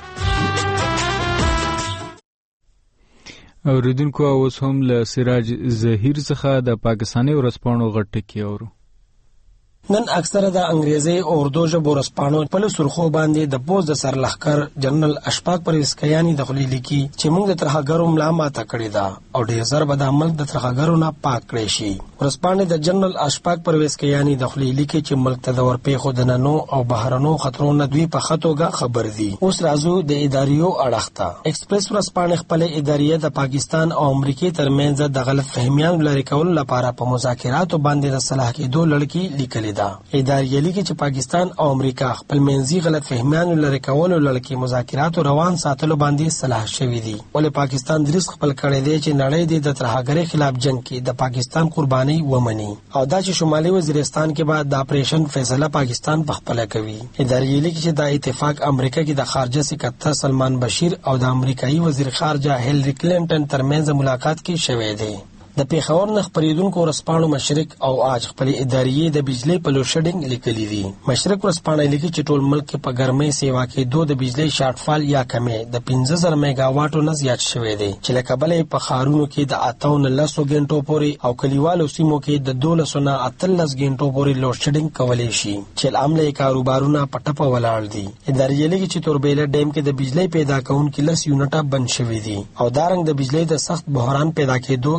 اوریدونکو اوس هم له سراج ظهیر څخه د پاکستاني ورځپاڼو غټ ټکي اورو. نن اکثره د انګریزي او اردو ژبو ورځپاڼو په سرخو باندې د پوز د سرلښکر جنرال اشفاق پرویز کیانی د خولي لیکي چې موږ د ترهګرو ملا ماته کړې ده او ډېر زر به د ملک د ترهګرو نه پاک کړی شي. ورځپاڼې د جنرال اشفاق پرویز کیانی د خولي لیکي چې ملک ته د ورپېښو د ننو او بهرنو خطرونو نه دوی په ښه توګه خبر دي. اوس راځو د اداریو اړخ ته. ایکسپریس ورځپاڼې خپلې اداریې د پاکستان او امریکې ترمنځ د غلط فهمیانو لرې کولو لپاره په مذاکراتو باندې د صلاح کېدو لړکې لیکلې ده. ادارې لیکي چې پاکستان او امریکا خپل منځي غلط فهمیانو لرې کولو لړکې مذاکراتو روان ساتلو باندې صلاح شوي دي. ولې پاکستان دریځ خپل کړی دی چې نړۍ دې د ترهګرۍ خلاف جنگ کې د پاکستان قرباني ومني او دا چې شمالي وزیرستان کې به د اپریشن فیصله پاکستان پخپله کوي. ادارې لیکي چې دا اتفاق امریکا کې د خارجه سکرتر سلمان بشیر او د امریکایي وزیر خارجه هیلری کلینټن ترمنځ ملاقات کې شوی دی. د پیښور نه خپرېدونکو ورځپاڼو مشرق او آج خپلې ادارې د بجلۍ په لوډ شیډینګ لیکلي دي. مشرق ورځپاڼه لیکي چې ټول ملک کې په ګرمۍ سیوا کېدو د بجلۍ شارټفال یا کمې د پنځه زره میګا واټو نه زیات شوی دی چې له کبله یې په ښارونو کې د اتو نه لسو ګنټو پورې او کلیوالو سیمو کې د دولسو نه اتلس ګنټو پورې لوډ شیډینګ کولی شي چې له امله یې کاروبارونه په ټپه ولاړ دي. ادارې لیکي چې توربېله ډیم کې د بجلۍ پیدا کوونکي لس یونټه بند شوي دي او دارنګ د بجلۍ د سخت بحران پیدا کېدو یره ده.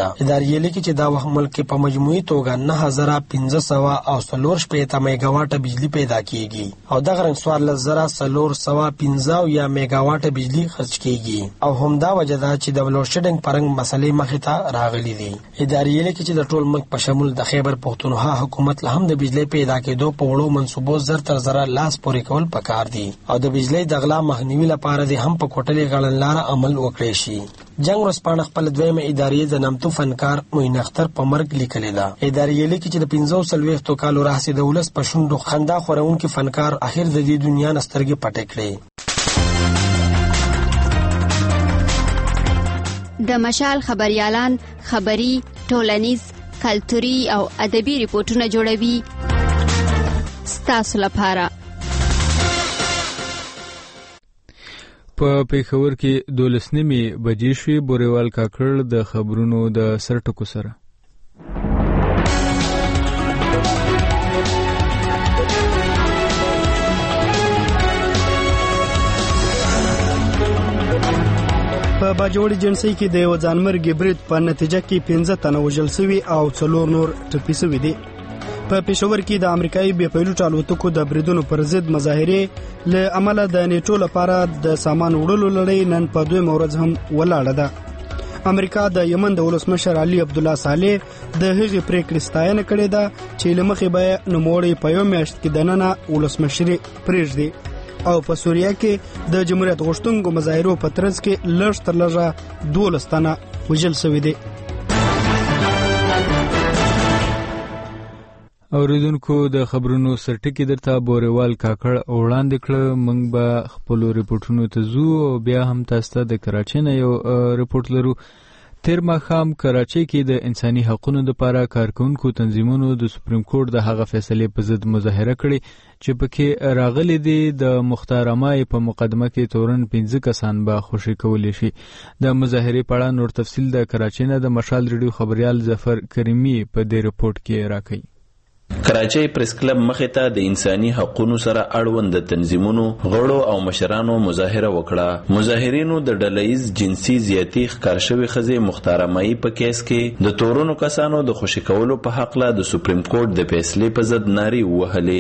ده. ادارې لیکي چې دا وخت ملک په مجموعي توګه نه هزار پنځه سوه او څلور شپېته میګاواټه بجلی پیدا کیږي او دغه رنګ څوارلس زره څلور سوه پنځه یا میګاواټه بجلی خرج کیږي او همدا وجه ده چې د لوډ شیډینګ پرنګ مسلې مخې ته راغلي دي. ادارې لیکي چې د ټول ملک په شمول د خیبر پختونخوا حکومت له هم د بجلی پیدا کېدو په وړو منصوبو زر تر زره لاس پورې کول پکار دي او د بجلی د غلا مخنیوي لپاره دې هم په کوټلې غړنلاره عمل وکړي شي. جنگ ورځپاڼه خپل دویمه ادارې د نامتو فنکار معین اختر په مرګ لیکلې ده. ادارې لیکي چې د پنځه څلوېښتو کالو راهیسې د ولس په شونډو خندا خورونکي فنکار اخر د دې دنیا نه سترګې پټې کړې. د مشال خبريالان خبري، ټولنیز، کلتوري او ادبي ریپورتونه جوړوي ستاسو لپاره. په پیښور کې دولس نیمې بجې شوې. بوریوال کاکړ د خبرونو د سرټکو سره. په باجوړي جنسي کې د یو ځانمرګي برید په نتیجه کې پنځه تنه وژل شوي او څلور نور ټپي شوي دي. په پېښور کې د امریکایي بې پیلوټ الوتکو د بریدونو پر ضد مظاهرې له امله د نیټو لپاره د سامان وړلو لړۍ نن په دویمه ورځ هم ولاړه ده. امریکا د یمن د ولسمشر علي عبدالله صالح د هغې پریکړې ستاینه کړې ده چې له مخې به نوموړی په یو میاشت کې دننه ولسمشري پرېږدي او په سوریه کې د جمهوریت غوښتونکو مظاهرو په ترڅ کې لږ تر لږه دولس تنه وژل شوي دي. اوریدونکو د خبرونو سرټکی درته بوریوال کاکړ وړاندې کړ. موږ به خپلو ریپورټونو ته ځو او بیا هم تاسو ته د کراچۍ نه یو ریپورټ لرو. تیر ماښام کراچۍ کې د انساني حقوقو لپاره کارکونکو تنظیمونو د سپریم کورټ د هغه فیصلې په ضد مظاهره کړې چې پکې راغلي دي د مختار امای په مقدمه کې تورن پنځه کسان به خوشي کولی شي. د مظاهرې په اړه نور تفصیل د کراچۍ نه د مشال ریډیو خبريال ظفر کریمي په دې ریپورت کې راکړي. کراچۍ پریس کلب مخې ته د انساني حقوقو سره اړوند تنظیمونو غړو او مشرانو مظاهره وکړه. مظاهرینو د ډلهییز جنسي زیاتی ښکار شوې ښځې مختار امایي په کیس کې د تورنو کسانو د خوشي کولو په حق له د سپریم کورټ د فیصلې په ضد نارې ووهلې.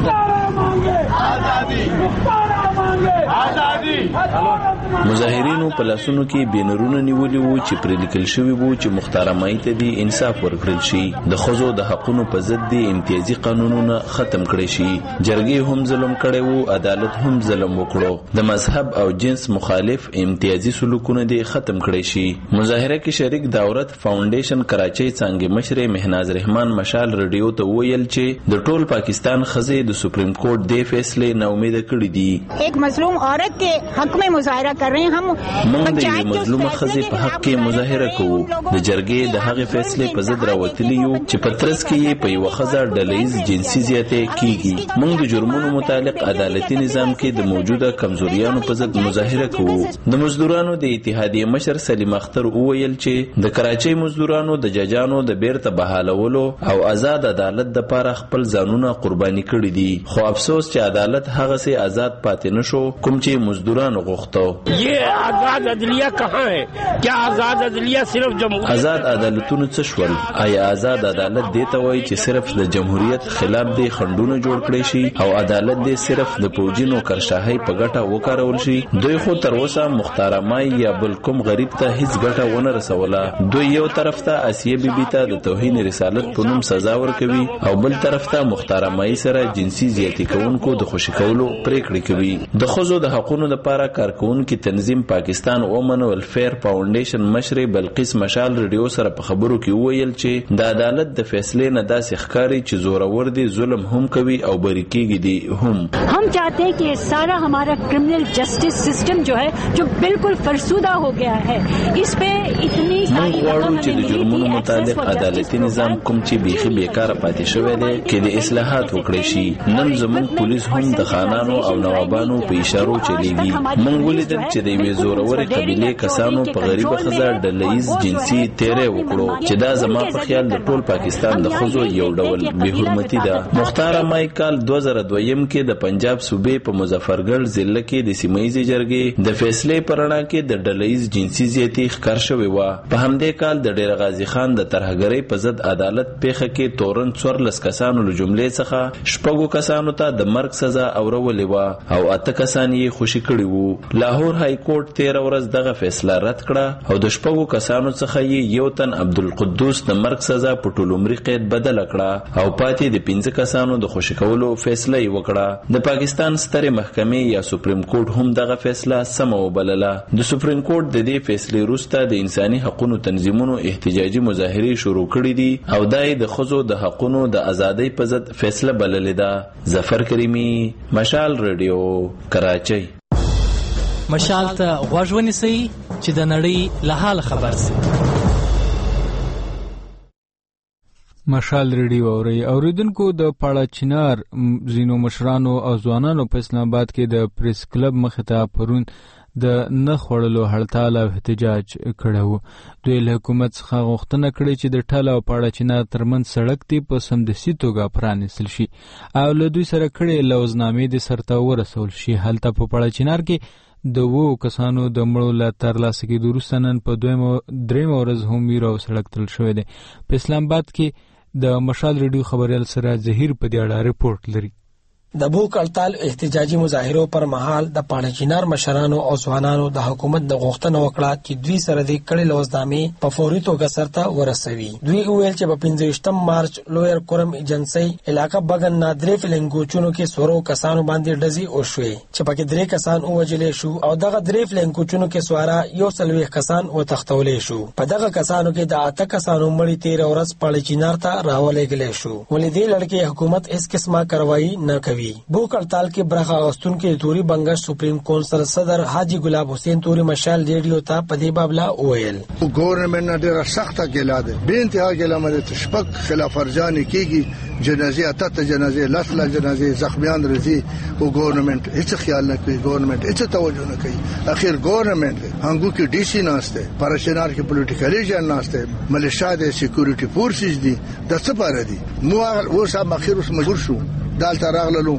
مظاهرینو په لاسونو کې بینرونه نیولي وو چې پرې لیکل شوي وو چې مختار امایي ته دې انصاف ورکړل شي، د ښځو د حقونو په ضد دې امتیازي قانونونه ختم کړي شي. جرګې هم ظلم کړی وو، عدالت هم ظلم وکړو، د مذهب او جنس مخالف امتیازي سلوکونه دې ختم کړي شي. مظاهره کې شریک داورت فاونډیشن کراچۍ څانګې مشر مهناز رحمان مشال ریډیو ته ویل چې د ټول پاکستان ښځې د سپریم کورټ دې فیصلې نا امیده کړي دي. ایک مظلوم عورت کے حق میں مظاہرہ کر رہے ہیں. ہم موږ د مظلومه ښځې په حق کې مظاهره کوو. د جرګې د هغې فیصلې په ضد راوتلي یو چې په ترڅ کې یې په یوه ښځه ډلهییز جنسي زیاتې کیږي. موږ د جرمونو متعلق عدالتي نظام کې د موجوده کمزوریانو په ضد مظاهره کوو. د مزدورانو د اتحادیې مشر سلیم اختر وویل چې د کراچۍ مزدورانو د ججانو د بیرته بحالولو او آزاد عدالت لپاره خپل ځانونه قرباني کړي دي، خو افسوس چې عدالت هغسې آزاد پاتې نشو کوم چې مزدورانو غوښتو. یہ آزاد عدلیہ کہاں ہے؟ کیا آزاد عدلیہ صرف جمهوریت؟ آزاد عدالتونو څه شول؟ آیا آزاد عدالت دې ته وایي چې صرف د جمهوریت خلاف دې خنډونه جوړ کړي شي او عدالت دې صرف د پوجي نوکرشاهۍ په ګټه وکارول شي؟ دوی خو تر اوسه مختار امای یا بل کوم غریب ته هیڅ ګټه ونه رسوله. دوی یو طرف ته آسیه بیبي ته د توهین رسالت په نوم سزا ورکوي او بل طرف ته مختار امای سره جنسي زیاتی کوونکو د خوشي کولو پریکړې کوي. د ښځو د حقوقو لپاره کارکونکو تنظیم پاکستان وومن ویلفیر فاونډیشن مشر بلقیس مشال ریډیو سره په خبرو کې وویل چې د عدالت د فیصلې نه داسې ښکاري چې زورور دي، ظلم هم کوي او بری کېږي دي هم. हम चाहते हैं कि सारा हमारा क्रिमिनल जस्टिस सिस्टम जो है जो बिल्कुल फरसुदा हो गया है, इस पे इतनी موږ غواړو چې د جرمونو متعلق عدالتي نظام کوم چې بیخي بیکاره پاتې شوی دی کې د اصلاحات وکړي شي. نن زموږ پولیس هم د خانانو او نوابانو په په اشارو چلیږي. موږ ولیدل چې د یوې زورورې قبیلې کسانو په غریبه ښځه ډلهییز جنسي تیری وکړو چې دا زما په خیال د ټول پاکستان د ښځو یو ډول بې حرمتي ده. مختار مای کال دوه زره دویم کې د پنجاب صوبې په مظفرګړ ضلع کې د سیمهییزې جرګې د فیصلې په رڼا کې د ډلهییز جنسي زیاتي ښکار شوې وه. په همدې کال د ډیر غازي خان د ترهګرۍ په ضد عدالت پیښه کې تورن څوارلس کسانو له جملې څخه شپږو کسانو ته د مرګ سزا اورولې وه او اته کسان یې خوشي کړي وو. لاهور های کورټ تیره ورځ دغه فیصله رد کړه او د شپږو کسانو څخه یې یو تن عبدالقدوس د مرګ سزا په ټول عمري قید بدله کړه او پاتې د پنځه کسانو د خوشي کولو فیصله یې وکړه. د پاکستان سترې محکمې یا سپریم کورټ هم دغه فیصله سمه وبلله. د سپریم کورټ د دې فیصلې وروسته د انساني حقوقو تنظیمونو احتجاجي مظاهرې شروع کړې دي او دا یې د ښځو د حقونو د ازادۍ په ضد فیصله بللې ده. ظفر کریمی، مشال ریډیو، کراچۍ. مشال ته غوږ ونیسئ چې د نړۍ له حال خبر شئ. مشال ریډیو اوري اوریدونکو د پاړه چنار زینو مشرانو او ځوانانو په اسلام آباد کې د پریس کلب مخې ته پرون د نه خوړلو هړتال او احتجاج کړو. دوی له حکومت څخه غوښتنه کړې چې د ټاله او پاړه چنار ترمنځ سړک دی په سمدستي توګه پرانیستل شي او له دوی سره کړې لوزنامې د سرته ورسول شي. هلته په پاړه چنار کې د وو کسانو د مړو له ترلاسه کېدو وروسته نن په دویمه درېیمه ورځ هم ویره او سړک تړل شوی دی. په اسلام آباد کې د مشال ریډیو خبریال سره زهیر په دې اړه رپورټ لري. د بوک هړتال احتجاجي مظاهرو پر مهال د پاړه چنار مشرانو او ځوانانو د حکومت د غوښتنه وکړه چې دوی سره د کړي لوزنامې په فوري توګه سرته ورسوي. دوی ویل چې په پنځه مارچ لویر کورم ایجنسي علاقه بغن نادرې فلنګوچونو کې سورو کسانو باندې ډزې وشوې چې پکې درې کسان ووجلې شو او دغه درې فلنګوچونو کې سوارا یو څلوېښت کسان وتښتولې شو. په دغه کسانو کې د اته کسانو مړي تیر ورځ پاړه چنار ته راولېږل شو. ولې دې لړکې حکومت هیڅ قسمه کاروایی نه کوي. بوک هړتال کې برخه اغوستونکو توري بنگش سپریم کونسل صدر حاجی ګلاب حسین توري مشال ریډیو ته په دې بابلا وویل ګورنمنت نه ډیره سخته ګیله ده به انتها ګیله مده تشبک خلاف ورزانه کیږي. جنازه اته جنازه لسله جنازه زخمیان رضی او ګورنمنت هیڅ خیال نه کوي. ګورنمنت هیڅ توجه نه کوي. اخر ګورنمنت هنګو کې ډي سي ناشته پرشنار کې پولیټیکل ایجنټ ناشته ملیشیا د سکیورټي فورسز دي د څه پاره دي. مو اوس هم اخر اوس مجبور شو دالته راغلو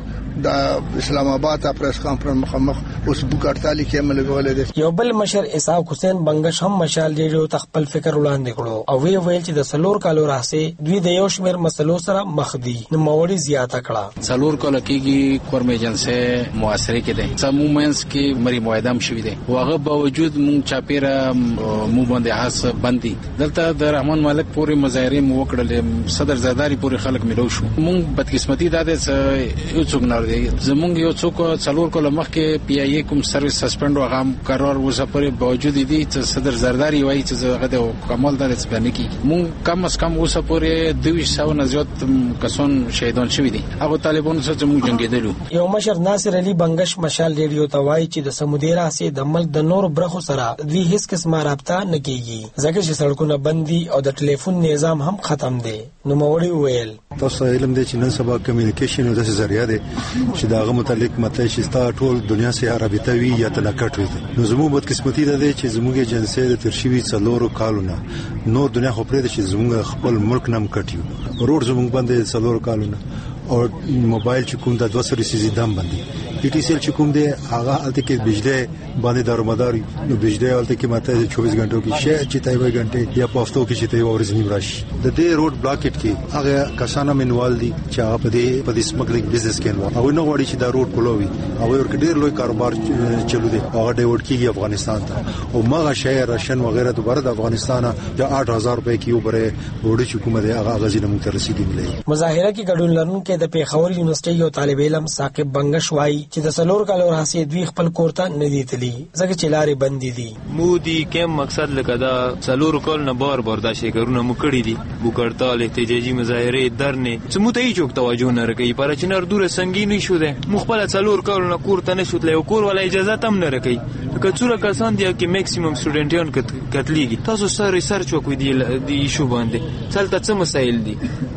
د اسلام آباد پریس کانفرنس مخامخ اوس بوک هړتال کې عمل غوړل دي. یو بل مشر اسحاق حسین بنگش هم مشال ریډیو ته خپل فکر وړاندې کړو او وی ویل چې د سلور کالو راځي دوی د یو شمېر مسلو سره مخ دي. نو موري زیاته کړه سلور کال کېږي کورم ایجنسي موثره کې دي سمومنس کې مری موعدم شوی دي واغه باوجود مونږ چاپیره مو باندې حس بندي دلته د رحمان مالک پوری مظاهره مو وکړل صدر زرداری پوری خلک ملو شو. مونږ بدقسمتي داده یو څوک نه زمونږ یو څوک څلور کال مخکې پی ای کوم سرویس سسپند او غام قرار وسه پر باوجود دي چې صدر زرداری وایي چې هغه د کمال د سپنه کې مونږ کم از کم وسه پر دوه سوه نه زیات کسان شهیدان شوي دي. هغه طالبانو سره مونږ جنگیدلو. یو مشر ناصر علي بنگش مشال ریډیو ته وایي چې د سمودي راسي د ملک د نور برخو سره دوی هیڅ قسمه رابطه نه کیږي ځکه چې سړکونه بندي او د ټلیفون نظام هم ختم دی. نو موري ویل تاسو علم دي چې نن سبا کمیونیکیشن د ذریعہ دی چې داغه متعلق مته چې ټول دنیا سره رابطه وی یا تلکټ وي. نو زموږ بد قسمتي ده چې زموږ جنسي د ترشیوي څلورو کالونه نور دنیا خو پرې چې زموږ خپل ملک نام کټیو روډ زموږ باندې څلورو کالونه او موبایل چې کوم د دوه سره سيزي دام باندې پی ټی سیل چې کوم دی هغه الته کې بجلی باندې دارومداري نو بجلی الته کې ماته چوبیس غنټو کې شې چې تای وای غنټه یا په هفتو کې چې تای ورځ نیم راشي. د دې روډ بلاکټ کې هغه کسانه منوال دي چې هغه په دې په دې سمګلینګ بزنس کې نو او نو وړي چې دا روډ کولوي او ورکه ډیر لوی کاروبار چلو دي هغه ډیوډ کېږي افغانستان ته او مغه شهر راشن وغیرہ دوباره د افغانستان د آठ هزار روپے کې وبره وړي چې کومه دی هغه غزینه مونږ ته رسیدي ملي. مظاهره کې ګډون لرونکو د پیښور یونیورسيټي یو طالب علم ثاقب بنگش وایي چې د سلور کالو راځي دوی خپل کورته نه دي تللی ځکه چې لارې بندې دي. مودي کوم مقصد لکه دا سلور کال نه بار بار دا شي کارونه مو کړی دي بوک هړتال احتجاجي مظاهره درنه چې مو ته هیڅ توجه نه راکړي پر چې نر دوره سنگینی شو ده مخبل سلور کال نه کورته نه شوتله کور ولا اجازه تم نه راکړي کڅوره کسان دی چې میکسیمم سټوډنټیان کتلیږي. تاسو سره ریسرچ وکړئ دی شو باندې څلته څه مسایل دي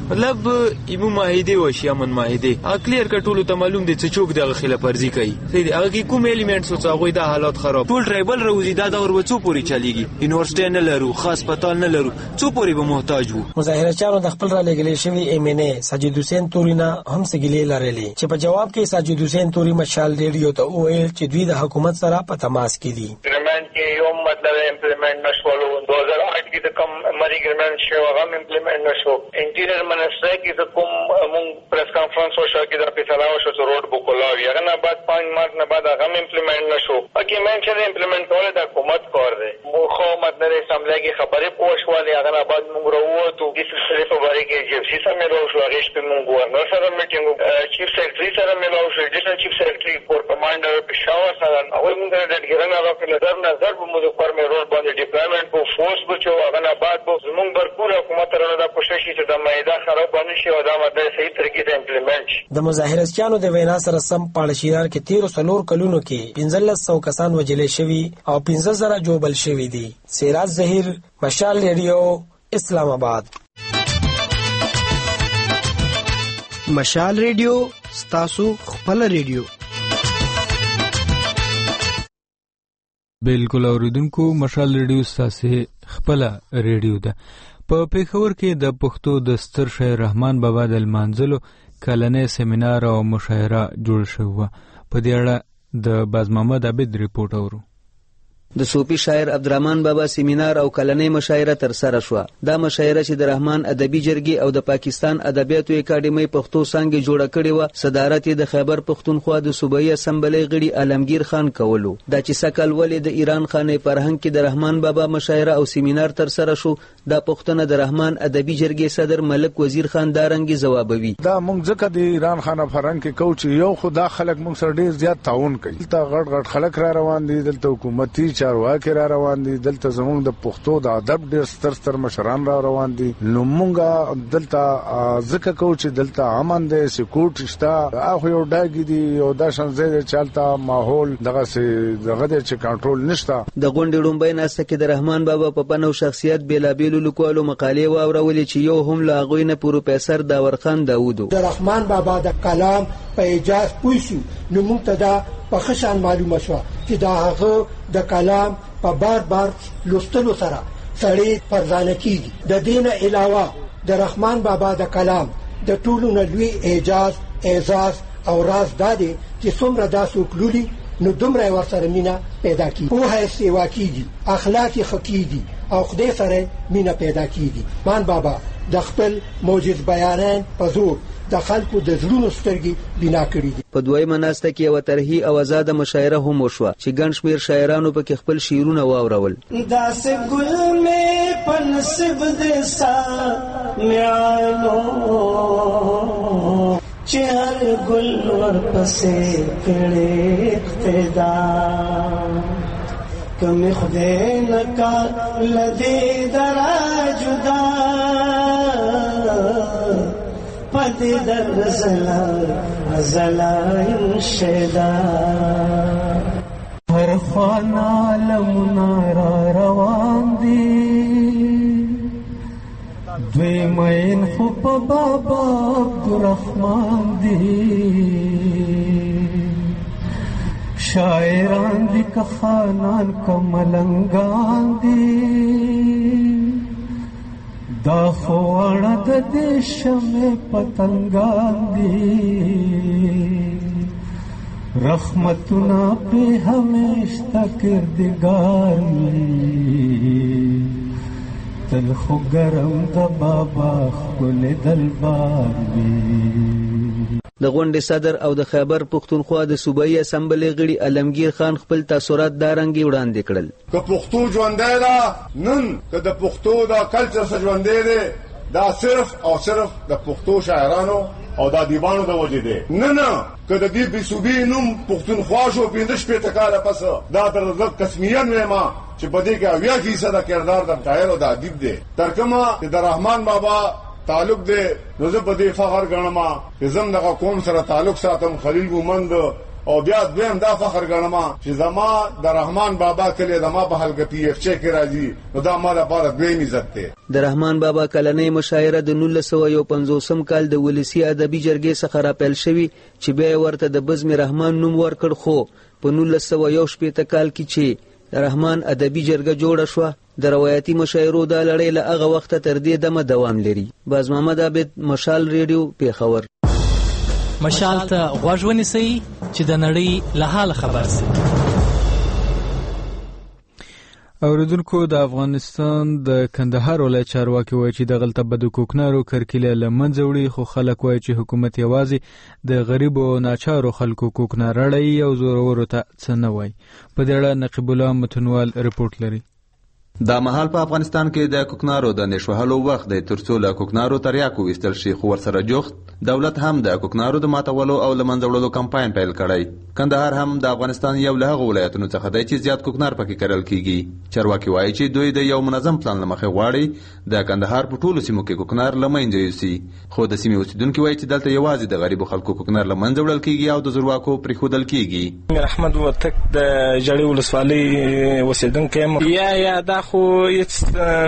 مطلب ایمو معاهده او شیامن معاهده اکلیر کټولو ته معلوم دي چې چوک د خلاف ورزي کوي صحیح هغه کې کوم الیمنټس او هغه د حالات خراب ټول ټرایبل روزي دا د ورڅو پوری چلیږي یونیورسيټي نه لرو خاص پتال نه لرو څو پوری به محتاج وو. مظاهره چارو د خپل را لګلې شوی ایم ان ای ساجد حسین تورینا هم سګلې لرلې چې په جواب کې ساجد حسین توري مشال ریډیو ته وویل چې دوی د حکومت سره په تماس کې دي. اګریمنٹ کې یو مطلب امپلیمنٹ نشولو دو ہزار آٹھ کې د کوم مری اګریمنٹ شو هغه امپلیمنٹ نشو. انټیریئر منسټر کې د کوم مونږ پریس کانفرنس وشو کې د فیصله وشو چې روډ بوکلاوی هغه نه بعد پنځه مارچ نه بعد هغه امپلیمنٹ نشو. اګریمنٹ چې امپلیمنٹ کول د حکومت کار دی. مخه مطلب اسمبلی کې خبرې پوښولې هغه نه بعد مونږ وروته د سلسله په اړه کې جپسي سره ملو شو هغه چې مونږ ورنر سره میټینګ چیف سیکرټری سره ملو شو ایډیشنل چیف سیکرټری کور کمانډر پېښور سره او موږ د ډګرنا راکې نظر نظر په موږ پر مې روډ باندې ډیپلویمنت په فورس بچو هغه نه بعد به زمونږ برپور حکومت سره د کوشش چې د مایده خراب باندې شي او دا ماده صحیح طریقې ته امپلیمنٹ شي. د مظاهرچیانو د وینا سره سم پاړشیرار کې تیر سلور کلونو کې پنځلس سو کسان وجلې شوي او پنځه زره جوبل شوي دي. سیراج ظهیر، مشال ریډیو، اسلام آباد. مشال ریډیو ستاسو خپل ریډیو. بالکل اوریدونکو مشال ریډیو ستاسو خپل ریډیو ده. په پیښور کې د پښتو د ستر شاعر رحمان بابا د لمانځلو کلنې سیمینار او مشاعره جوړ شوه. په دې اړه د باز محمد عبد ریپورت اورو. د صوفي شاعر عبدالرحمن بابا سیمینار او کلنۍ مشاعره تر سره شوه. دا مشاعره چې د رحمان ادبي جرګې او د پاکستان ادبیاتو اکاډمۍ پښتو څانګې جوړه کړې وه، صدارت یې د خیبر پښتونخوا د صوبایي اسمبلۍ غړي عالمگیر خان کولو. دا چې سکل ولې د ایران خانې فرهنګ کې د رحمان بابا مشاعره او سیمینار تر سره شو، دا پښتنه د رحمان ادبي جرګې صدر ملک وزیر خان دارنګي جوابوي. دا مونږ ځکه د ایران خانه فرهنګ کې کوو چې یو خدا خلک مونږ سره ډیر زیات تعاون کوي. دلته غټ غټ خلک را روان دي، دلته حکومتي چارواکي را روان دي، دلته زموږ د پښتو د ادب ډیر ستر ستر مشران را روان دي. نو مونږه دلته ځکه کوو چې دلته امن دی، سکوت شته. هغه یو ډاګي دي او دا شانزه چالتا ماحول دغه سي دغه چې کنټرول نشته. د غونډې ډومبای ناسته کې د رحمان بابا په پنو شخصیت بیلابیلو لیکوالو مقالې واورولې چې یو هم لا غوینه پروفیسور داورخان داوودو د رحمان بابا د کلام په اجازه پوښو نو موږ ته دا په خشان معلومه شو چې دا هغه د کلام په بار بار لوستلو سره سړی پرځانه کیږي. د دین علاوه د رحمان بابا د کلام د ټولو نلوي اعجاز اعزاز او راز دادي چې څومره داسو کلولي نو دومره ورسره مینا پیدا کی. پوهه سیوا کیږي، اخلاق خکېږي او خدای سره مینا پیدا کیږي. مان بابا د خپل معجز بیانان په زور د خلکو د زړونو سترګې بنا کړې دي. په دویمه ناسته کې یوه ترهي او آزاده مشاعره هم وشوه چې ګڼ شمېر شاعرانو پکې خپل شعرونه واورول. داسې ګل مې په نصیب دې سامیانو چې هر ګل ورپسې کړې اقتدا کمې خدای نه کا لدې درا جدا پدې در زلا زلا شدا هر خوانا لمنا را روان دي دوی مین خو په بابا عبدالرحمن دي شاعران دي که خانان که ملنگان دي دا خوانا د دې شمع پتنگان دي رحمتنا پہ ہمیشہ کردگار تل خو گرم د بابا خپل دلبار د غونډې صدر او د خیبر پښتونخوا د صوبایي اسمبلۍ غړي عالمگیر خان خپل تاثرات دارنګي وړاندې کړل. که پښتو ژوندی ده نن که د پښتو دا کلچر څخه ژوندی دی دا صرف او صرف د پښتو شاعرانو او د ادیبانو د وجې دی. نه نه که د دې بېصوبې نوم پښتونخوا شو پنځه شپېته کاله پس دا در زه قسمیان وایم چې په دې کې اویا فیصده کردار د شاعر او د ادیب دی. تر کومه چې د رحمان بابا تعلق دی نو زه په دې فخر ګڼم چې زم دغه قوم سره تعلق ساتم. خلیل مومند او بیا دویم دا فخر ګڼم چې زما د رحمان بابا کلی زما په حلقه پی اف چې کې راځي نو دا ما لپاره دویم عزت دی. د رحمان بابا کلنۍ مشاعره د نولس سوه یو پنځوسم کال د ولسی ادبي جرګې څخه راپیل شوي چې بیا ورته د بزم رحمان نوم ورکړ، خو په نولس سوه یو شپېته کال کې چې د رحمان ادبي جرګه جوړه شوه د روایتي مشاعرو دا لړۍ له هغه وخته تر دې دمه دوام لري. باز محمد عابد، مشال ریډیو، پیښور. مشال ته غوږ ونیسئ چې د نړۍ له حاله خبر شئ. اوریدونکو، د افغانستان د کندهار ولایت چارواکي وایي چې دغلته به د کوکنارو کرکیله له منځه وړي، خو خلک وایي چې حکومت یوازې د غریبو او ناچارو خلکو کوکنار اړوي او زورورو ته څه نه وایي. په دې اړه نقیب الله متنوال رپورټ لري. دا مهال په افغانستان کې د کوکنارو د نشوهلو وخت دی ترڅو له کوکنارو تریاکو ویستل شي، خو ورسره جوخت دولت هم د کوکنارو د ماتولو او له منځه وړلو کمپاین پیل کړی. کندهار هم د افغانستان یو له هغو ولایتونو څخه دی چې زیات کوکنار پکې کرل کیږي. چارواکي وایي چې دوی د یو منظم پلان له مخې غواړي د کندهار په ټولو سیمو کې کوکنار له منځه یوسي، خو د سیمې اوسیدونکي وایي چې دلته یوازې د غریبو خلکو کوکنار له منځه وړل کیږي او د زورواکو پرېښودل کیږي. میر احمد وتک د جړې ولسوالۍ اوسیدونکی یم. یا یا دا خو هیڅ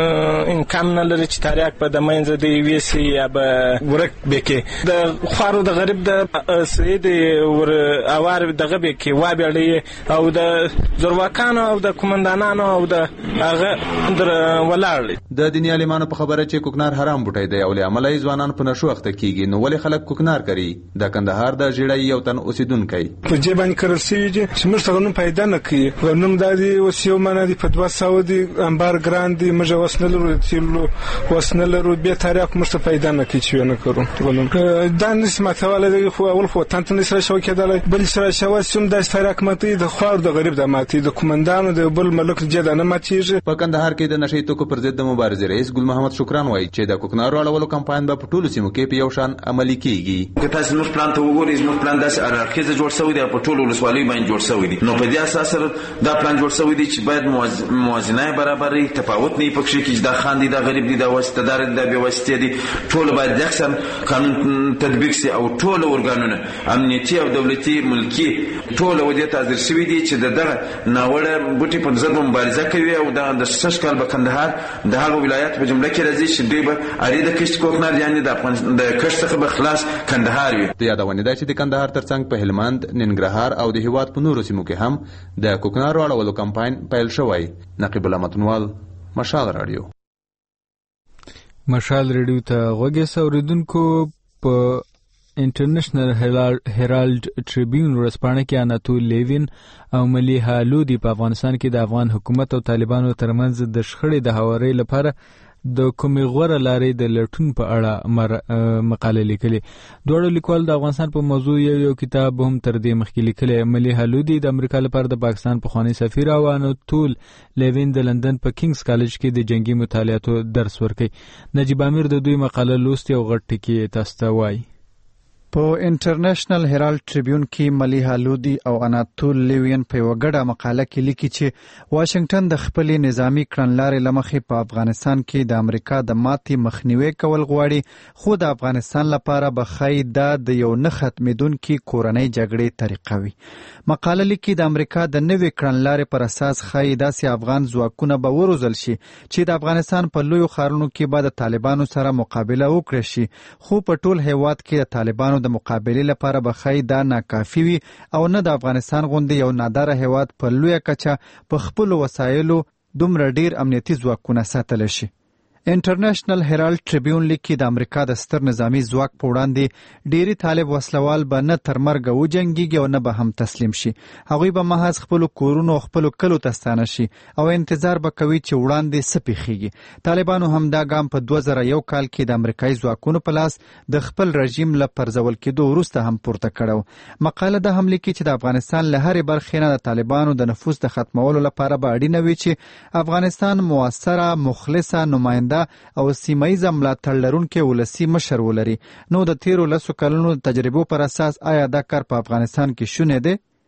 امکان نه لري چې تریاک په د منځه دی ویسي یا به ورک بکې د خوارو د غریب د سید ور اوار دغه بکې وا بیړې او د زورواکانو او د کومندانانو او د هغه در ولاړ. د دیني عالمانو په خبره چې کوکنار حرام بوټی دی او له امله یې ځوانان په نشو اخته کیږي، نو ولې خلک کوکنار کوي؟ د کندهار د ژیړی یو تن اوسیدونکی په جې باندې کرل شوي دي چې موږ څنګه پیدا نه کوي. غنم د دې وسیو منه دي په دوه سوه دي انبار ګران دي موږ وسنه لرو تیلو وسنه لرو بیا تاریخ موږ پیدا نه کوي چې نه کړو. غنم دا نسمه تواله دی خو اول خو تانت نه سره شو کېدل بل سره شو سم د تاریخ ماتي د خوار د غریب د ماتي د کومندانو د بل ملک جدا نه ماتيږي. په کندهار کې د نشي توکو پر ضد د مبارزې رئیس ګل محمد شکران وایي چې د کوکنارو اړولو کمپاین به په ټولو سیمو کې په یو شان عملي کیږي. که تاسو نور پلان ته وګورئ زموږ پلان داسې ارارخیزه جوړ شوی دی په ټولو ولسوالیو باندې جوړ شوی دی، نو په دې اساس سره دا پلان جوړ شوی دی چې باید موازنه برابرۍ تفاوت نه پکې کې چې دا خان دي دا غریب دي دا واسطه دار دي دا بې واسطه دي، ټول باید یکسان قانون تطبیق شي او ټول ورګانونه امنیتي او دولتي ملکی ټول ودې ته حاضر شوي دي چې دغه ناوړه بوټي په ضد مبارزه کوي او د شش کال په کندهار د هغه ولایت په جمله کې راځي چې دوی به اړې د کښت کوکنار یعنی د د کښت څخه به خلاص کندهار وي. د یادونه ده چې د کندهار ترڅنګ په هلمند، ننګرهار او د هیواد په نورو سیمو کې هم د کوکنارو اړولو کمپاین پیل شوی. نقیب الله متنوال، مشال رادیو. مشال رادیو ته غوږی اوریدونکو. په انټرنیشنل هرالد ټریبیون ورځپاڼه کې اناتول لیوین او ملیحه لودي په افغانستان کې د افغان حکومت او طالبانو ترمنځ د شخړې د هوارۍ لپاره د کومې غوره لارې د لټون په اړه مقاله لیکلې. دواړو لیکوال د افغانستان په موضوع یو یو کتاب هم تر دې مخکې لیکلی. ملیحه لودي د امریکا لپاره د پاکستان پخوانی سفیر او اناتول لیوین د لندن په کینګز کالج کې د جنگي مطالعاتو درس ورکوي. نجیب امیر د دوی مقاله لوستي او غټ ټکي تاسو ته وایي. په انټرنیشنل هرالد ټریبیون کې ملیحه لودي او اناتول لیوین په یوه ګډه مقاله کې لیکي چې واشنگټن د خپلې نظامی کړنلارې له مخې په افغانستان کې د امریکا د ماتې مخنیوي کول غواړي، خو د افغانستان لپاره به ښایي دا د یو نه ختمېدونکي کورنۍ جګړې طریقه وي. مقاله لیکي د امریکا د نوې کړنلارې پر اساس ښایي داسې افغان ځواکونه به وروزل شي چې د افغانستان په لویو ښارونو کې به د طالبانو سره مقابله وکړي شي، خو په ټول هیواد کې د طالبانو د مقابلې لپاره به ښایي دا ناکافي وي او نه د افغانستان غوندې یو نادره هیواد په لویه کچه په خپلو وسایلو دومره ډیر امنیتي ځواکونه ساتلی شي. انټرنیشنل هرالد ټریبیون لیکي د امریکا د ستر نظامی ځواک په وړاندې ډیری طالب وسلوال به نه تر مرګه وجنګیږي او نه به هم تسلیم شي. هغوی به محض خپلو کورونو او خپلو کلو ته ستانه شي او انتظار به کوي چې وړاندې څه پیښیږي. طالبانو هم دا ګام په دوه زره یو کال کې د امریکایي ځواکونو په لاس د خپل رژیم له پرځول کېدو وروسته هم پورته کړی. مقاله دا هم لیکي چې د افغانستان له هرې برخې نه د طالبانو د نفوذ د ختمولو لپاره به اړینه وي چې افغانستان موثره مخلصه نماینده او سیمایي ملاتړ لرونکي ولسي مشر ولري. نو د تیرو لسو کلونو د تجربو پر اساس آیا دا کار په افغانستان کې شونې دی؟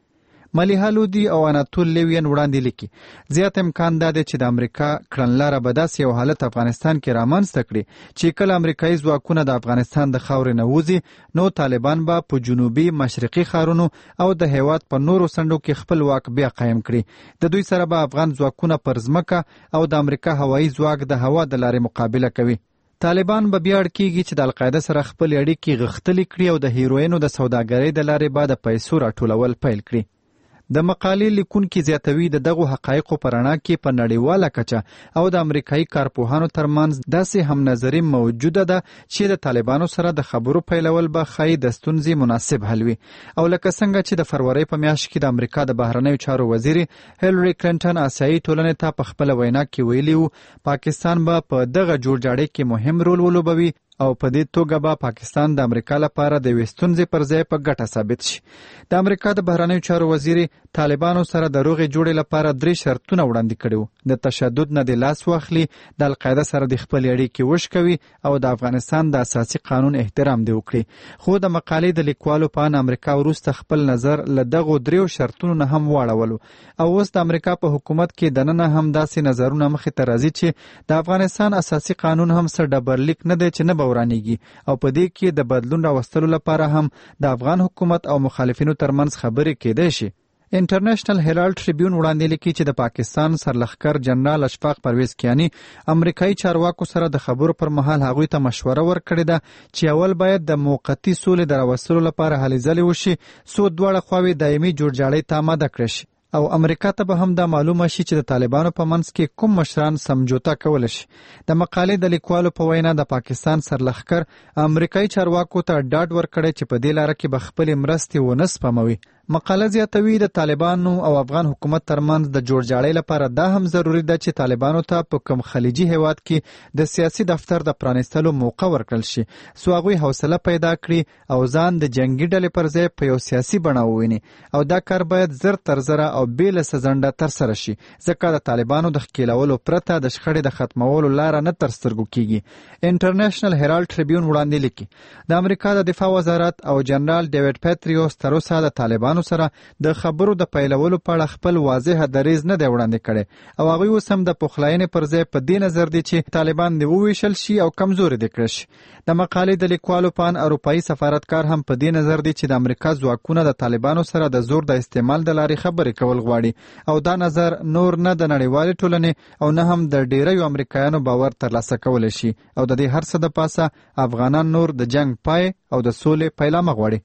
ملیحه لودي او اناتول لیوین وړاندې لیکي زیات امکان دا دی چې د امریکا کړنلاره به داسې یو حالت افغانستان کې رامنځته کړي چې کله امریکایي ځواکونه د افغانستان د خاورې نه وځي نو طالبان به په جنوبي مشرقي ښارونو او د هیواد په نورو څنډو کې خپل واک بیا قایم کړي د دوی سره به افغان ځواکونه پر ځمکه او د امریکا هوایي ځواک د هوا د لارې مقابله کوي. طالبان به بیا اړ کیږي چې د القاعده سره خپل اړیکې غښتلې کړي او د هیروینو د سوداګرۍ د لارې به د پیسو راټولول پیل کړي. د مقالې لیکونکي زیاتوي د دغو حقایقو په رڼا کې په نړیواله کچه او د امریکایي کارپوهانو ترمنځ داسې هم نظري موجوده ده چې د طالبانو سره د خبرو پیلول به ښایي د ستونزې مناسب حل وي او لکه څنګه چې د فروری په میاشت کې د امریکا د بهرنیو چارو وزیر هیلری کلینټن آسیایي ټولنې ته په خپله وینا کې ویلي وو پاکستان به په دغه جوړجاړي کې مهم رول ولوبوي او په دې توګه به پاکستان د امریکا لپاره د یوې ستونزې پر ځای په ګټه ثابت شي. د امریکا د بهرنیو چارو وزیر طالبانو سره د روغې جوړې لپاره درې شرطونه وړاندې کړي وو. د تشدد نه د لاس واخلي، د القاعده سره د خپلې اړیکې وشکوي او د افغانستان د اساسي قانون احترام دې وکړي. خو د مقالې د لیکوالو په ان امریکا وروسته خپل نظر له دغو دریو شرطونو نه هم واړولو او اوس د امریکا په حکومت کې دننه هم داسې نظرونه مخې ته راځي چې د افغانستان اساسي قانون هم څه ډبرلیک نه دی چې نه ورانیږي او په دې کې د بدلون راوستلو لپاره هم د افغان حکومت او مخالفینو ترمنځ خبرې کېدای شي. انټرنیشنل هیرالډ ټریبیون وړاندې لیکي چې د پاکستان سرلښکر جنرال اشفاق پرویز کیانی امریکایي چارواکو سره د خبرو پر مهال هغوی ته مشوره ورکړې ده چې اول باید د موقتي سولې د راوستلو لپاره هلې ځلې وشي څو دواړه خواوې دایمي جوړجاړۍ ته آماده کړی شي او امریکا ته به هم دا معلومه شي چې د طالبانو په منځ کې کوم مشران سمجوتا کولی شي. د مقالې د لیکوالو په وینا د پاکستان سرلښکر امریکایي چارواکو ته ډاډ ورکړی چې په دې لاره کې به خپلې مرستې ونه سپموي. مقاله زیاتوي د طالبانو او افغان حکومت ترمنځ د جوړجاړۍ لپاره دا هم ضروری ده چې طالبانو ته په کوم خلیجي هیواد کې د سیاسي دفتر د پرانیستلو موقع ورکړل شي څو هغوی حوصله پیدا کړي او ځان د جنگي ډلې پر ځای په یو سیاسي بڼه وویني او دا کار باید زر تر زره او بې له سزنډه ترسره شي ځکه د طالبانو د ښکېلولو پرته د شخړې د ختمولو لاره نه تر سترګو کیږي. انټرنیشنل هیرالډ ټریبیون وړاندې لیکي د امریکا د دفاع وزارت او جنرال ډیوډ پیټریوس تر اوسه د طالبانو سره د خبرو د پیلولو په اړه خپل واضح دریځ نه دی وړاندې کړی او هغوی اوس هم د پخلاینې پر ځای په دې نظر دي چې طالبان دې وویشل شي او کمزوري دې کړی شي. د مقالې د لیکوالو په ان اروپایي سفارتکار هم په دې نظر دي چې د امریکا ځواکونه د طالبانو سره د زور د استعمال د لارې خبرې کول غواړي او دا نظر نور نه د نړیوالې ټولنې او نه هم د ډیریو امریکایانو باور ترلاسه کولی شي او د دې هر څه د پاسه افغانان نور د جنگ پای او د سولې پیلامه غواړي.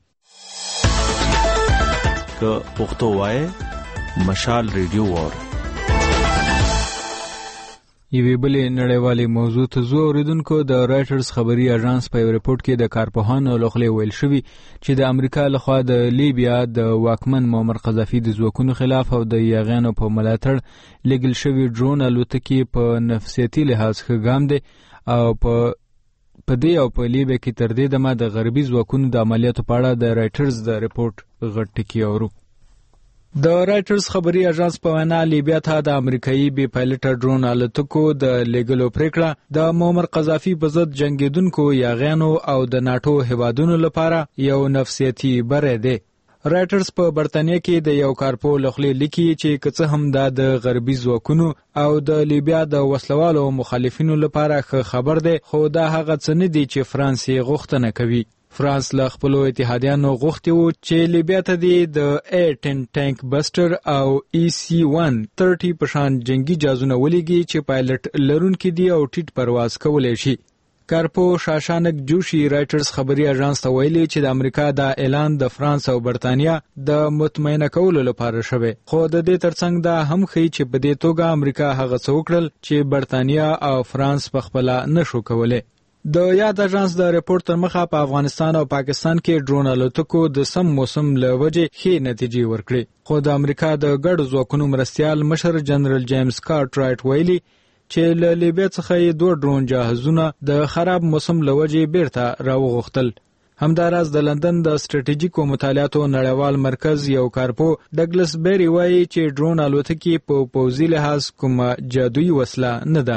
که پښتو وای مشال ریډیو وور یوې بلې نړیوالې موضوع ته ځو. اوریدونکو د رایټرز خبري اژانس په یو رپورټ کې د کارپوهانو له خوا ویل شوي چې د امریکا لخوا د لیبیا د واکمن معمر قذافي د ځواکونو خلاف او د یاغیانو په ملاتړ لګل شوي ډرون الوتکې په نفسیتي لحاظ ښه ګام دی او په په دې او په لیبیا کې تر دې دمه د غربي ځواکونو د عملیاتو په اړه د رایټرز د رپورټ غټ ټکی اورو. د رایټرز خبري اژانس په وینا لیبیا ته د امریکایي بي پایلټ ډرون الوتکو د لېږلو پریکړه د معمر قذافي په ضد جنګیدونکو یاغیانو او د ناټو هیوادونو لپاره یو نفسیتي بری دی. رایټرز په برتانیه کې د یو کارپو لخوا لیکي چې که څه هم دا د غربي ځواکونو او د لیبیا د وسلوالو مخالفینو لپاره ښه خبر دی خو دا هغه څه نه دي چې فرانس یې غوښتنه کوي. فرانس له خپلو اتحادیانو غوښتي وو چې لیبیا ته د ای ټن ټانک بسټر او ای سی ون ترټي په شان جنگي جازونه ولیږي چې پایلټ لرونکي دي او ټیټ پرواز کولی شي. کارپو شاشانک جوشي رایټرز خبري اژانس ته ویلي چې د امریکا دا اعلان د فرانس او برتانیا د مطمئنه کولو لپاره شوی خو د دې ترڅنګ دا هم ښیي چې په دې توګه امریکا هغه څه وکړل چې برتانیا او فرانس پخپله نشو کولی. د یاد اژانس د رپورټ تر مخه په افغانستان او پاکستان کې ډرون الوتکو د سم موسم له وجې ښې نتیجې ورکړې خو د امریکا د ګډو ځواکونو مرستیال مشر جنرال جیمز کارټ رایټ ویلي چې له لیبیا څخه یې دوه ډرون جهازونه د خراب موسم له وجې بیرته راوغوښتل. همداراز د لندن د ستراتیژیکو مطالعاتو نړیوال مرکز یو کارپو ډګلس بیری وایي چې ډرون الوتکې په پوځي لحاظ کومه جادویي وسله نه ده.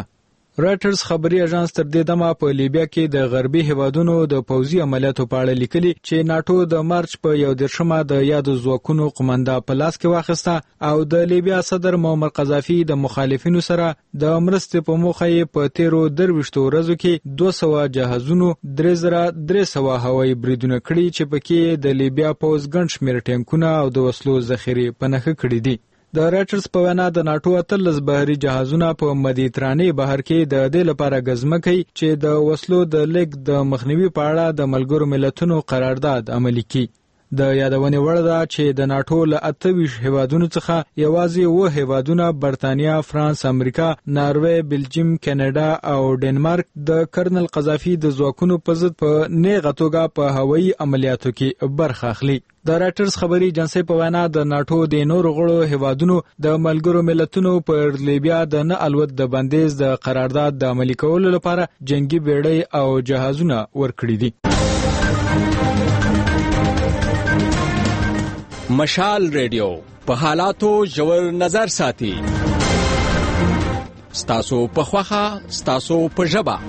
رایټرز خبري اژانس تر دې دمه په لیبیا کې د غربي هیوادونو د پوځي عملیاتو په اړه لیکلي چې ناتو د مارچ په یو دېرشمه د یادو ځواکونو قومنده په لاس کې واخیسته او د لیبیا صدر معمر قذافي د مخالفینو سره د مرستې په موخه یې په تیرو درویشتو ورځو کې دوه سوه جهازونو درې زره درې سوه هوایي بریدونه کړي چې پکې د لیبیا پوځ ګڼ شمېر ټینکونه او د وسلو ذخیرې په نښه کړي دي. د رایټرز په وینا د ناتو اتلس بحري جهازونه په مدیترانې بحر کې د دې لپاره ګزمه کوي چې د وسلو د لیږد د مخنیوي په اړه د ملګرو ملتونو قرارداد عملي کړي. د یادونې وړ ده چې د ناتو له اته ویشت هیوادونو څخه یوازې اووه هیوادونه برتانیا، فرانس، امریکا، ناروې، بلجیم، کاناډا او ډنمارک د کرنل قذافي د ځواکونو په ضد په نیغه توګه په هوایي عملیاتو کې برخه اخلي. د رایټرز خبري ایجنسی په وینا د ناتو د نورو غړو هیوادونو د ملګرو ملتونو پر لیبیا د نه الوت د بندیز د قرارداد د عملي کولو لپاره جنگي بیړۍ او جهازونه ورکړي دي. مشال ریډیو په حالاتو ژور نظر ساتي. ستاسو په خوخه، ستاسو په ژبه.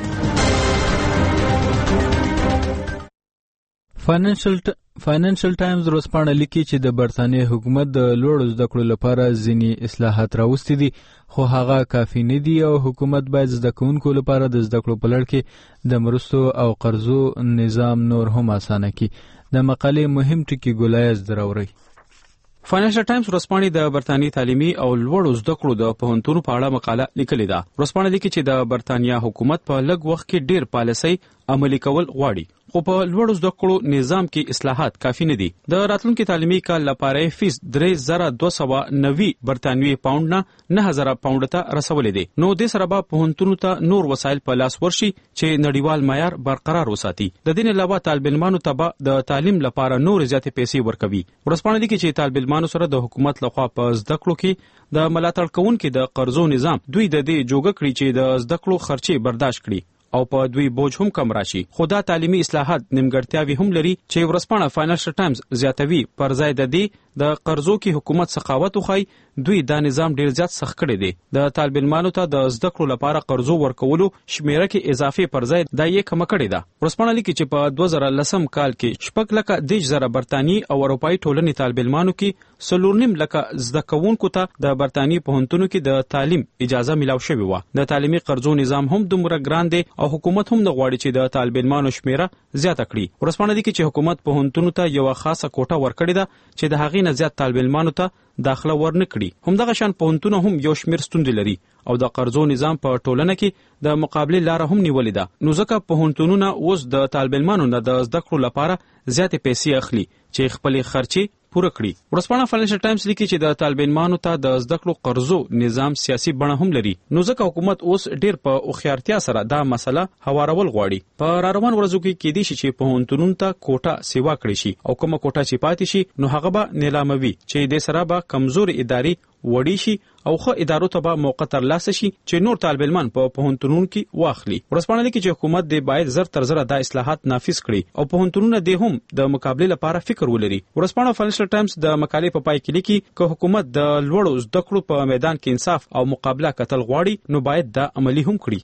فاینانشل فاینانشل ټایمز ورځپاڼه لیکي چې د برتانیې حکومت د لوړو زده کړو لپاره ځینې اصلاحات راوستي دي، خو هغه کافي نه دي او حکومت باید زده کوونکو لپاره د زده کړو په لړ کې د مرستو او قرضو نظام نور هم اسانه کړي. د مقالې مهم ټکي ګولایز دراوري. فاینانشل ټایمز ورځپاڼې د برتانیې تعلیمي او لوړو زده کړو د پوهنتونونو په اړه مقاله لیکلې ده. ورځپاڼه لیکي چې د برتانیا حکومت په لږ وخت کې ډېر پالیسۍ عملي کول غواړي، خو په لوړو زده کړو نظام کې اصلاحات کافي نه دي. د راتلونکي تعلیمي کال لپاره فیس درې زره دوه سوه نوي برتانوي پاونډ نه نه هزاره پاونډ ته رسولې دي. نو د سره به پوهنتونونو ته نور وسایل په لاس ورشي چې نړیوال معیار برقرار وساتي. د دې علاوه طالب علمانو ته به د تعلیم لپاره نور زیاتې پیسې ورکوي. ورځپاڼه لیکي چې طالب علمانو سره د حکومت لخوا په زده کړو کې د ملاتړ کوونکو د قرضو نظام دوی د دې جوګه کړی چې د زده کړو خرچې برداشت کړي او په دوی بوج هم کم راشي. خو دا تعلیمي اصلاحات نیمګړتیاوې هم لري چې ورځپاڼه فاینانشل ټایمز زیاتوي پر ځای د دې د قرضو کې حکومت سخاوت وخی دوی دا نظام ډیر زیات سخت کړی دی. د طالب علمانو ته د زده کړو لپاره قرضو ورکولو شمیره کې اضافه پر ځای دا یې کم کړی ده. ورځپاڼه لیکي چې په دوه زره لسم کال کې شپږ لکه دیش زره برتانی او اروپایي ټولنې طالب علمانو کې څلور نیم لکه زده کوونکو ته د برتانی پوهنتونونو کې د تعلیم اجازه ملاو شوې وه. د تعلیمي قرضو نظام هم دومره ګران دی او حکومت هم نه غواړي چې د طالب علمانو شمیره زیاته کړي. ورځپاڼه لیکي چې حکومت پوهنتونونو ته یو خاصه کوټه ورکړې ده چې د هغې نه زیات طالب علمانو ته داخله ورنه کړي. همدغه شان پوهنتونونه هم یو شمیر ستونزې لري او د قرضو نظام په ټولنه کې د مقابله لار هم نیولې ده. نو ځکه پوهنتونونه اوس د طالب علمانو نه د زده کړو لپاره زیاتې پیسې اخلي چې خپلې خرچې پوره کړي. ورځپاڼه فاینانشل ټایمز لیکي چې د طالب علمانو ته د زده کړو قرضو نظام سیاسي بڼه هم لري. نو ځکه حکومت اوس ډیر په هوښیارتیا سره دا مسله هوارول غواړي. په را روان ورځو کې کېدای شي چې پوهنتونونو ته کوټه سیوا کړي شي او کومه کوټه چې پاتې شي نو هغه به نیلاموي چې د سره به کمزوري ادارې وړي شي او خو ادارو ته به موقع ترلاسه شي چې نور طالب علمان په پوهنتونونو کې واخلي. ورځپاڼه لیکي چې حکومت د باید زر تر زره دا اصلاحات نافذ کړي او پوهنتونونه د هم د مقابله لپاره فکر ولري. ورځپاڼه فاینانشل ټایمز د مقالې په پای کې لیکي چې حکومت د لوړو زده کړو په میدان کې انصاف او مقابله کتل غواړي نو باید دا عملی هم کړي.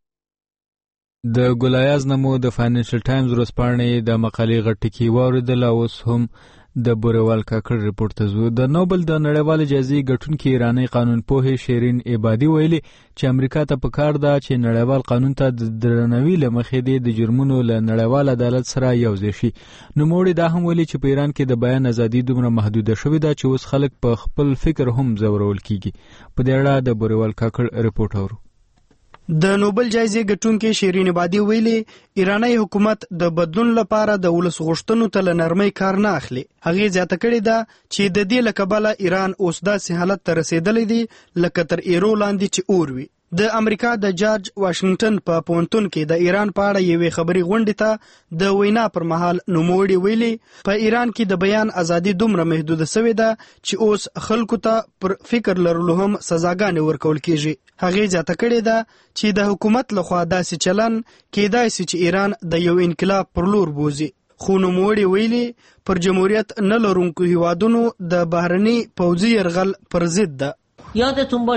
د ګولایاز نمو د فاینانشل ټایمز ورځپاڼې د مقالې غټ ټکي واوریدل او اوس هم د بوریوال کاکړ رپورټ ته ځو. د نوبل د نړیوال جایزې ګټونکي ایرانی قانون پوهې شیرین عبادي ویلي چې امریکا ته پکار ده چې نړیوال قانون ته د درناوي له مخې د جرمونو له نړیوال عدالت سره یوځای شي. نوموړي دا هم ویلي چې په ایران کې د بیان ازادي دومره محدوده شوې ده چې اوس خلک په خپل فکر هم ځورول کیږي. په دې اړه د بوریوال کاکړ رپورټ اورو. د نوبل جایزې ګټونکي شیرین عبادي ویلي ایرانی حکومت د بدلون لپاره د ولس غوښتنو ته له نرمۍ کار نه اخلي. هغې زیاته کړې ده چې د دې له کبله ایران اوس داسې حالت ته رسېدلی دی لکه تر ایرو لاندې چې اور وي. د امریکا د جارج واشنگټن په پوهنتون کې د ایران په اړه یوې خبري غونډې ته د وینا پر مهال نوموړي ویلي په ایران کې د بیان ازادي دومره محدوده شوې ده چې اوس خلکو ته پر فکر لرلو هم سزاګانې ورکول کیږي. هغې زیاته کړې ده چې د حکومت لخوا داسې چلن کېدای شي چې ایران د یو انقلاب پر لور بوزي. خو نوموړي ویلي پر جمهوریت نه لرونکو هیوادونو د بهرني پوځي یرغل پر ضد ده. یادتون باشه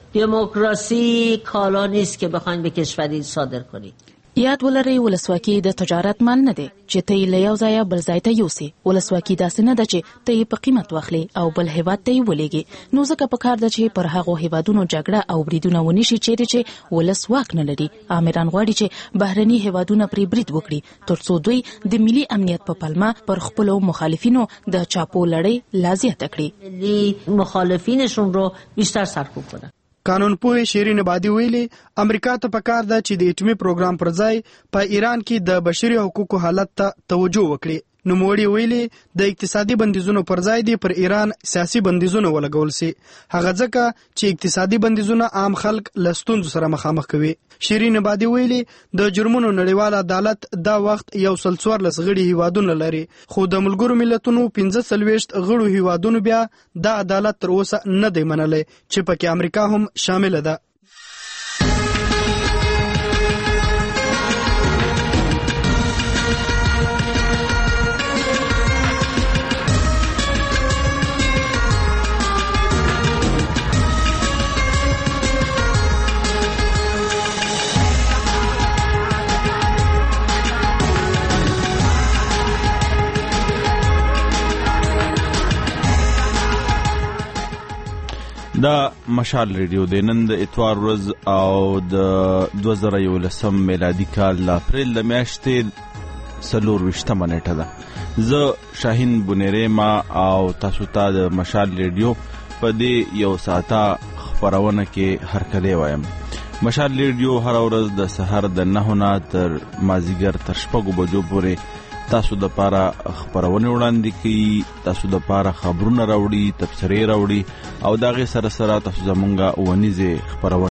دموکراسی کالا نیست که بخواید به کشوری صادر کنید. یاد ولرئ ولسواکي د تجارت مال نه دی چې ته یې له یو ځایه بل ځای ته یوسې. ولسواکي داسې نه ده چې ته یې په قیمت واخلې او بل هیواد ته یې ولېږې. نو ځکه پکار ده چې پر هغو هیوادونو جګړه او بریدونه ونشي چیرې چې ولس واک نه لري. آمران غواړي چې بهرني هیوادونه پرې برید وکړي ترڅو دوی د ملي امنیت په پلمه پر خپلو مخالفینو د چاپو لړۍ لا زیاته کړي. ملي مخالفینشون رو بیشتر سرکوب کنن. قانونپوه شیرین عبادي ویلي امریکا ته پکار ده چې د اټومي پروګرام پر ځای په ایران کې د بشري حقوقو حالت ته توجه وکړي. نوموړي ویلي د اقتصادي بندیزونو پر ځای دی پر ایران سیاسي بندیزونه ولګول سي. هغه ځکه چې اقتصادي بندیزونه عام خلک له ستونزو سره مخامخ کوي. شیرین عبادي ویلي د جرمونو نړیوال عدالت دا وخت یو سل څوارلس غړي هیوادونه لري خو د ملګرو ملتونو پنځه څلوېښت غړو هیوادونو بیا دا عدالت تر اوسه نه دی منلی چې پکې امریکا هم شامل ده. دا مشال ریډیو د نن د اتوار ورځ او د دوه زره یولسم میلادي کال د اپریل د میاشتې څلور ویشتمه نیټه ده. زه شاهین بونیری ما او تاسو ته د مشال ریډیو په دې یو ساعته خپرونه کې هرکلی وایم. مشال ریډیو هر ورځ د سحر د نهو نه تر مازیګر تر شپږو بجو پورې تاسو د پاره خبرونه وړاندې کوي، تاسو د پاره خبرونه راوړي، تبصرې راوړي او دغه سره سره تاسو زمونږه ونیزه خبرونه